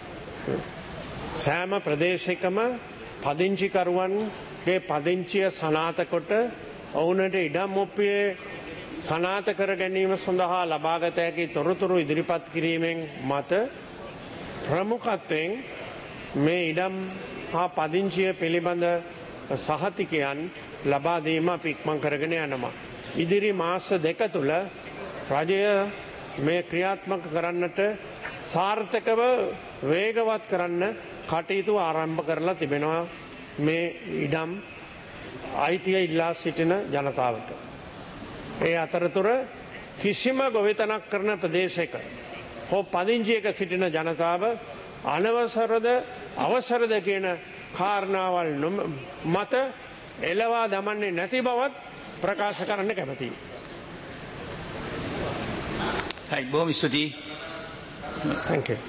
සෑම ප්‍රදේශයකම පදිංචිකරුවන්ගේ පදිංචිය සනාථ කොට ඔවුනට ඉඩම් ඔප්පියේ සනාථ කර ගැනීම සඳහා ලබාගත හැකි තොරතුරු ඉදිරිපත් කිරීමෙන් මත ප්‍රමුඛත්වයෙන් මේ ඉඩම් හා පදිංචිය පිළිබඳ සහතිකයන් ලබා දීම අපි ඉක්මන් කරගෙන යනවා. ඉදිරි මාස දෙක තුළ රජය මේ ක්‍රියාත්මක කරන්නට සාර්ථකව වේගවත් කරන්න කටයුතු ආරම්භ කරලා තිබෙනවා මේ ඉඩම් අයිතිය ඉල්ලා සිටින ජනතාවට. ඒ අතරතුර කිසිම ගොවිතැනක් කරන ප්‍රදේශයක හෝ පදිංචියක සිටින ජනතාව අනවසරද අවසරද කියන කාරණාවල් මත එලවා දමන්නේ නැති බවත් ප්‍රකාශ කරන්න කැමතියි. හයි බොහොම ස්තුතියි. Thank you.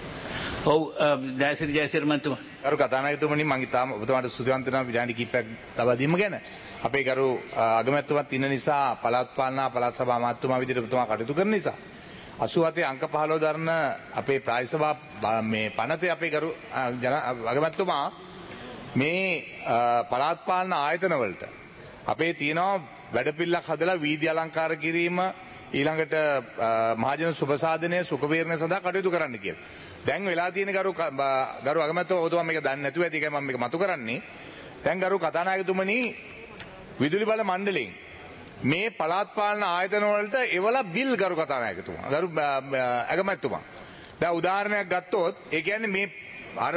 ඔව් ජයසිරි ජයසිරි මන්තුමා. ගරු කතානායකතුමනි මම ඉතාම ඔබතුමාට ස්තුතිවන්ත වෙනවා විනාඩි කිහිපයක් ලබා දීම ගැන. අපේ ගරු අගමැතිතුමත් ඉන්න නිසා පළාත් පාලන පළාත් සභා අමාත්‍යතුමා විදිහට ඔබතුමා කටයුතු කරන නිසා අසූ හතේ අංක පහළොව දරන අපේ ප්‍රාදේශ සභා මේ පනතේ අපේ ගරු අගමැතිතුමා මේ පළාත් පාලන ආයතන වලට අපේ තියෙනවා වැඩපිළිවෙලක් හදලා වීදි අලංකාර කිරීම ඊළඟට මහජන සුබසාධනය සුඛවීරණය සඳහා කටයුතු කරන්න කියලා. දැන් වෙලා තියෙන ගරු ගරු අගමැතිතුමා ඔබතුමා මේක දන්නේ නැතුව ඇති ඒකයි මම මේක මතු කරන්නේ. දැන් ගරු කතානායකතුමනි විදුලි බල මණ්ඩලයෙන් මේ පළාත් පාලන ආයතන වලට එවලා බිල් ගරු කතානායකතුමා ගරු අගමැතිතුමා. දැන් උදාහරණයක් ගත්තොත් ඒ කියන්නේ මේ අර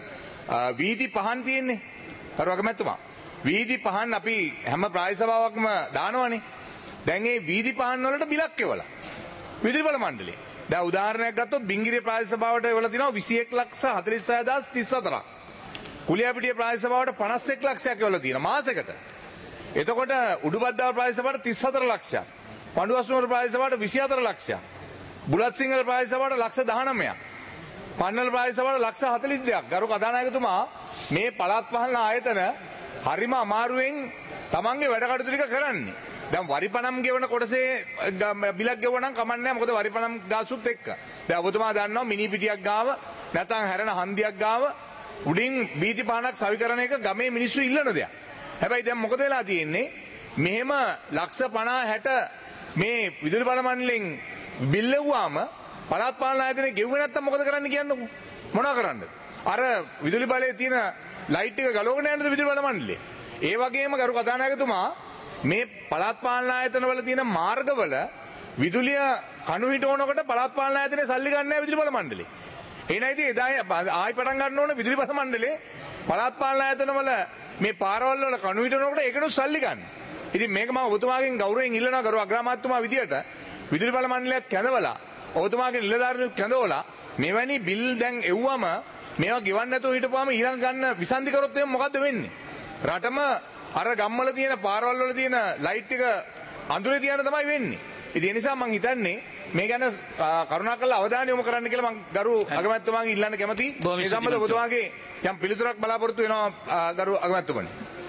වීදි පහන් තියෙන්නේ ගරු අගමැතිතුමා. වීදි පහන් අපි හැම ප්‍රාදේශ සභාවකම දානවනේ. දැන් මේ වීදි පහන් වලට බිලක් එවලා විදුලි බල මණ්ඩලය. දැන් උදාහරණයක් ගත්තොත් බිංගිරිය ප්‍රාදේශ සභාවට එවලා තිනවා විසි එක් ලක්ෂ හතළිස් හය හදාස් තිස් හතරක්. කුලියාපිටිය ප්‍රාදේශ සභාවට පනස් එක් ලක්ෂයක් එවලා තියෙනවා මාසෙකට. එතකොට උඩුබද්දාව ප්‍රාදේශ සභාවට තිස් හතර ලක්ෂයක්. පඬුවස්නුවර ප්‍රාදේශ සභාවට විසි හතර ලක්ෂයක්. බුලත් සිංහල ප්‍රාදේශ සභාවට ලක්ෂ දහනවයක්. පන්නල ප්‍රාදේශ සභාවට ලක්ෂ හතළිස් දෙකක්. ගරු කතානායකතුමා මේ පළාත් පාලන ආයතන හරිම අමාරුවෙන් තමන්ගේ වැඩ කටයුතු ටික කරන්නේ. දැන් වරිපණම් ගෙවන කොටසේ බිලක් ගෙවුවනම් කමන්නේ නැහැ. මොකද වරිපණම් ගාසුත් එක්ක. දැන් ඔබතුමා දන්නවා මිනි පිටියක් ගාව නැත්නම් හැරෙන හන්දියක් ගාව උඩින් බීති පහනක් සවිකරන එක ගමේ මිනිස්සු ඉල්ලන දෙයක්. හැබැයි දැන් මොකද වෙලා තියෙන්නේ? මෙහෙම ලක්ෂ පනහ හැට මේ විදුලි බල මණ්ඩලෙන් බිල් ලැබුවාම පළාත් පාලන ආයතනයේ ගෙවුවේ නැත්තම් මොකද කරන්න කියන්නකෝ? මොනවා කරන්නද? අර විදුලි බලයේ තියෙන ලයිට් එක ගලවගෙන යනද විදුලි බල මණ්ඩලය? ඒ වගේම ගරු කතානායකතුමා මේ පළාත් පාලන ආයතන වල තියෙන මාර්ගවල විදුලිය කණු හිටවනකොට පළාත් පාලන ආයතනයේ සල්ලි ගන්න නැහැ විදුලි බල මණ්ඩලය. එහෙනම් ඉතින් එදා ආයි පටන් ගන්න ඕන විදුලි බල මණ්ඩලේ පළාත් පාලන ආයතන වල මේ පාරවල් වල කණු හිටවනකොට ඒකනොත් සල්ලි ගන්න. ඉතින් මේක මම ඔබතුමාගෙන් ගෞරවයෙන් ඉල්ලනවා ගරු අග්‍රාමාත්‍යතුමා විදියට විදුලි බල මණ්ඩලයත් කැඳවලා ඔබතුමාගේ නිලධාරීන් කැඳවලා මෙවැනි බිල් දැන් එව්වම මේවා ගෙවන්න නැතුව හිටපුවාම ඊළඟ ගන්න විසන්ධි කරොත් එහෙනම් මොකද්ද වෙන්නේ? රටම අර ගම්වල තියෙන පාරවල් වල තියෙන ලයිට් එක අඳුරේ තියන තමයි වෙන්නේ. ඉතින් ඒ නිසා මම හිතන්නේ මේ ගැන කරුණාකරලා අවධානය යොමු කරන්න කියලා මම ගරු අගමැතිතුමාගෙන් ඉල්ලන්න කැමතියි. මේ සම්බන්ධව ඔබතුමාගේ යම් පිළිතුරක් බලාපොරොත්තු වෙනවා ගරු අගමැතිතුමනි.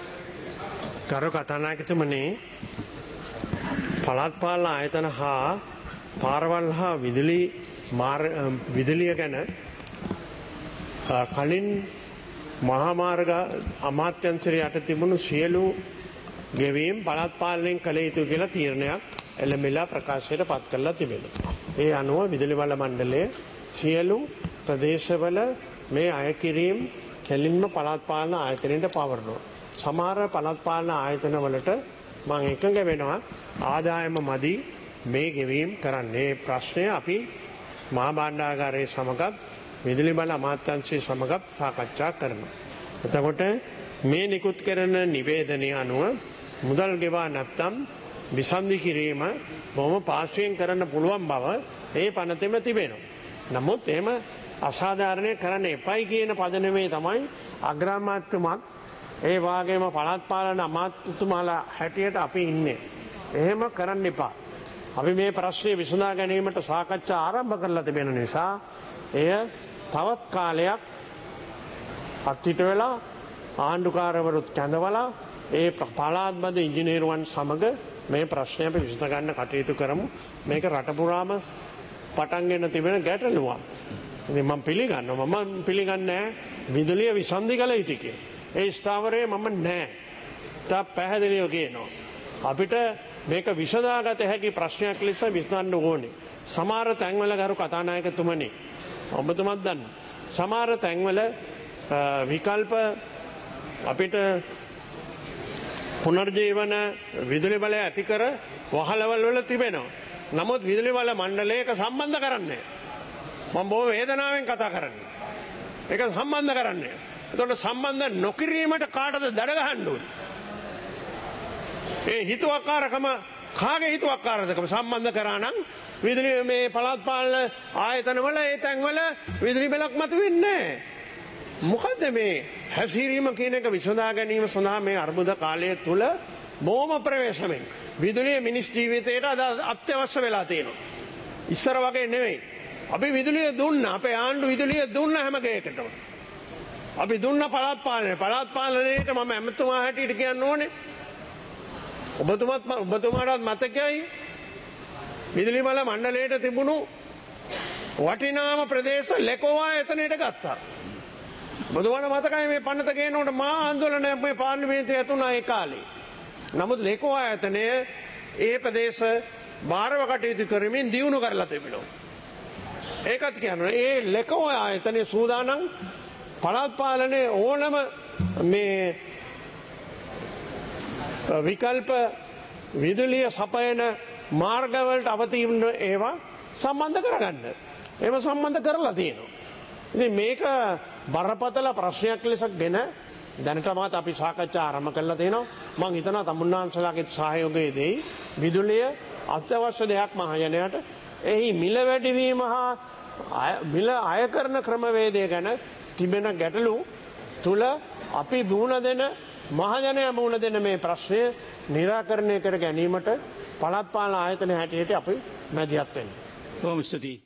ගරු කතානායකතුමනි පළාත් පාලන ආයතන හා පාරවල් හා විදුලි විදුලිය ගැන කලින් මහාමාර්ග අමාත්‍යංශය යට තිබුණු සියලු ගෙවීම් පළාත් පාලනයෙන් කළ යුතු කියලා තීරණයක් එළඹිලා ප්‍රකාශයට පත් කරලා තිබෙනවා. ඒ අනුව විදුලි බල මණ්ඩලය සියලු ප්‍රදේශවල මේ අය කිරීම කෙලින්ම පළාත් පාලන ආයතනයට පවරනවා. සමහර පළාත් පාලන ආයතන වලට මම එකඟ වෙනවා ආදායම මදි මේ ගෙවීම් කරන්නේ. ප්‍රශ්නය අපි මහා භාණ්ඩාගාරයේ සමගත් විදුලි බල අමාත්‍යාංශයේ සමගත් සාකච්ඡා කරනවා. එතකොට මේ නිකුත් කරන නිවේදනය අනුව මුදල් ගෙවා නැත්නම් විසන්ධි කිරීම බොහොම පාර්ශ්වයෙන් කරන්න පුළුවන් බව ඒ පනතෙම තිබෙනවා. නමුත් එහෙම අසාධාරණය කරන්න එපයි කියන පදනමේ තමයි අග්‍රාමාත්‍යතුමත් ඒ වාගේම පළාත් පාලන අමාත්‍යතුමාලා හැටියට අපි ඉන්නේ. එහෙම කරන්න එපා. අපි මේ ප්‍රශ්නේ විසඳා ගැනීමට සාකච්ඡා ආරම්භ කරලා තිබෙන නිසා එය තවත් කාලයක් අත්හිට වෙලා ආණ්ඩුකාරවරුත් කැඳවලා ඒ පළාත්බද ඉංජිනේරුවන් සමග මේ ප්‍රශ්නය අපි විසඳ ගන්න කටයුතු කරමු. මේක රට පුරාම පටන් ගෙන තිබෙන ගැටලුවක්. ඉතින් මම පිළිගන්නවා මම පිළිගන්නේ විදුලිය විසන්ධි කළ යුතුයි කියලා. ඒ ස්ථාවරයේ මම නැහැ. තා පැහැදිලිව කියනවා. අපිට මේක විසඳාගත හැකි ප්‍රශ්නයක් ලෙස විසඳන්න ඕනේ. සමහර තැන්වල ගරු කතානායකතුමනි ඔබතුමත් දන්න. සමහර තැන්වල විකල්ප අපිට පුනර්ජීවන විදුලි බලය ඇති කර වහලවල් වල තිබෙනවා. නමුත් විදුලි බල මණ්ඩලයක සම්බන්ධ කරන්නේ. මම බොහොම වේදනාවෙන් කතා කරන්නේ. ඒක සම්බන්ධ කරන්නේ. එතකොට සම්බන්ධ නොකිරීමට කාටද දඩ ගහන්න ඕනේ? ඒ හිතුවක්කාරකම කාගේ හිතුවක්කාරකම සම්බන්ධ කරා නම් විදුලි මේ පළාත් පාලන ආයතනවල ඒ තැන්වල විදුලි බිලක් මතුවෙන්නේ නැහැ. මොකද මේ හැසිරීම කියන එක විසඳා ගැනීම සඳහා මේ අර්බුද කාලය තුල බොහොම ප්‍රවේශමෙන් විදුලිය මිනිස් ජීවිතයට අත්‍යවශ්‍ය වෙලා තියෙනවා. ඉස්සර වගේ නෙවෙයි. අපි විදුලිය දුන්නා. අපේ ආණ්ඩු විදුලිය දුන්න හැම ගේකටම. අපි දුන්න පළාත් පාලනය. පළාත් පාලනයේට මම ඇමතුමා හැටියට කියන්න ඕනේ. ඔබතුමත් ඔබතුමාටත් මතකයි විදුලි බල මණ්ඩලයට තිබුණු වටිනාම ප්‍රදේශ ලෙකෝවා එතනට ගත්තා. ඔබතුමාට මතකයි මේ පනත ගේනකොට මා ආන්දෝලනයක් මේ පාර්ලිමේන්තුවේ ඇතුණා ඒ කාලේ. නමුත් ලෙකෝවා එතනය ඒ ප්‍රදේශ බාරව කටයුතු කරමින් දියුණු කරලා තිබෙනවා. ඒකත් කියනවා ඒ ලෙකෝවා ආයතනයේ සූදානම් පළාත් පාලනයේ ඕනම මේ විකල්ප විදුලිය සපයන මාර්ගවලට අවතීර්ණ ඒවා සම්බන්ධ කරගන්න. ඒව සම්බන්ධ කරලා තියෙනවා. ඉතින් මේක බරපතල ප්‍රශ්නයක් ලෙස ගෙන දැනටමත් අපි සාකච්ඡා ආරම්භ කරලා තියෙනවා. මම හිතනවා තමුන්නාන්සලාගේ සහයෝගය දෙයි. විදුලිය අත්‍යවශ්‍ය දෙයක් මහජනයාට. එහි මිල වැඩිවීම හා මිල අය කරන ක්‍රමවේදය ගැන තිබෙන ගැටලු තුල අපි මුහුණ දෙන මහජනයා මුහුණ දෙන මේ ප්‍රශ්නය निराකරණය කර ගැනීමට පළාත් පාලන ආයතන හැටියට අපි මැදිහත් වෙනවා. බොහොම ස්තුතියි.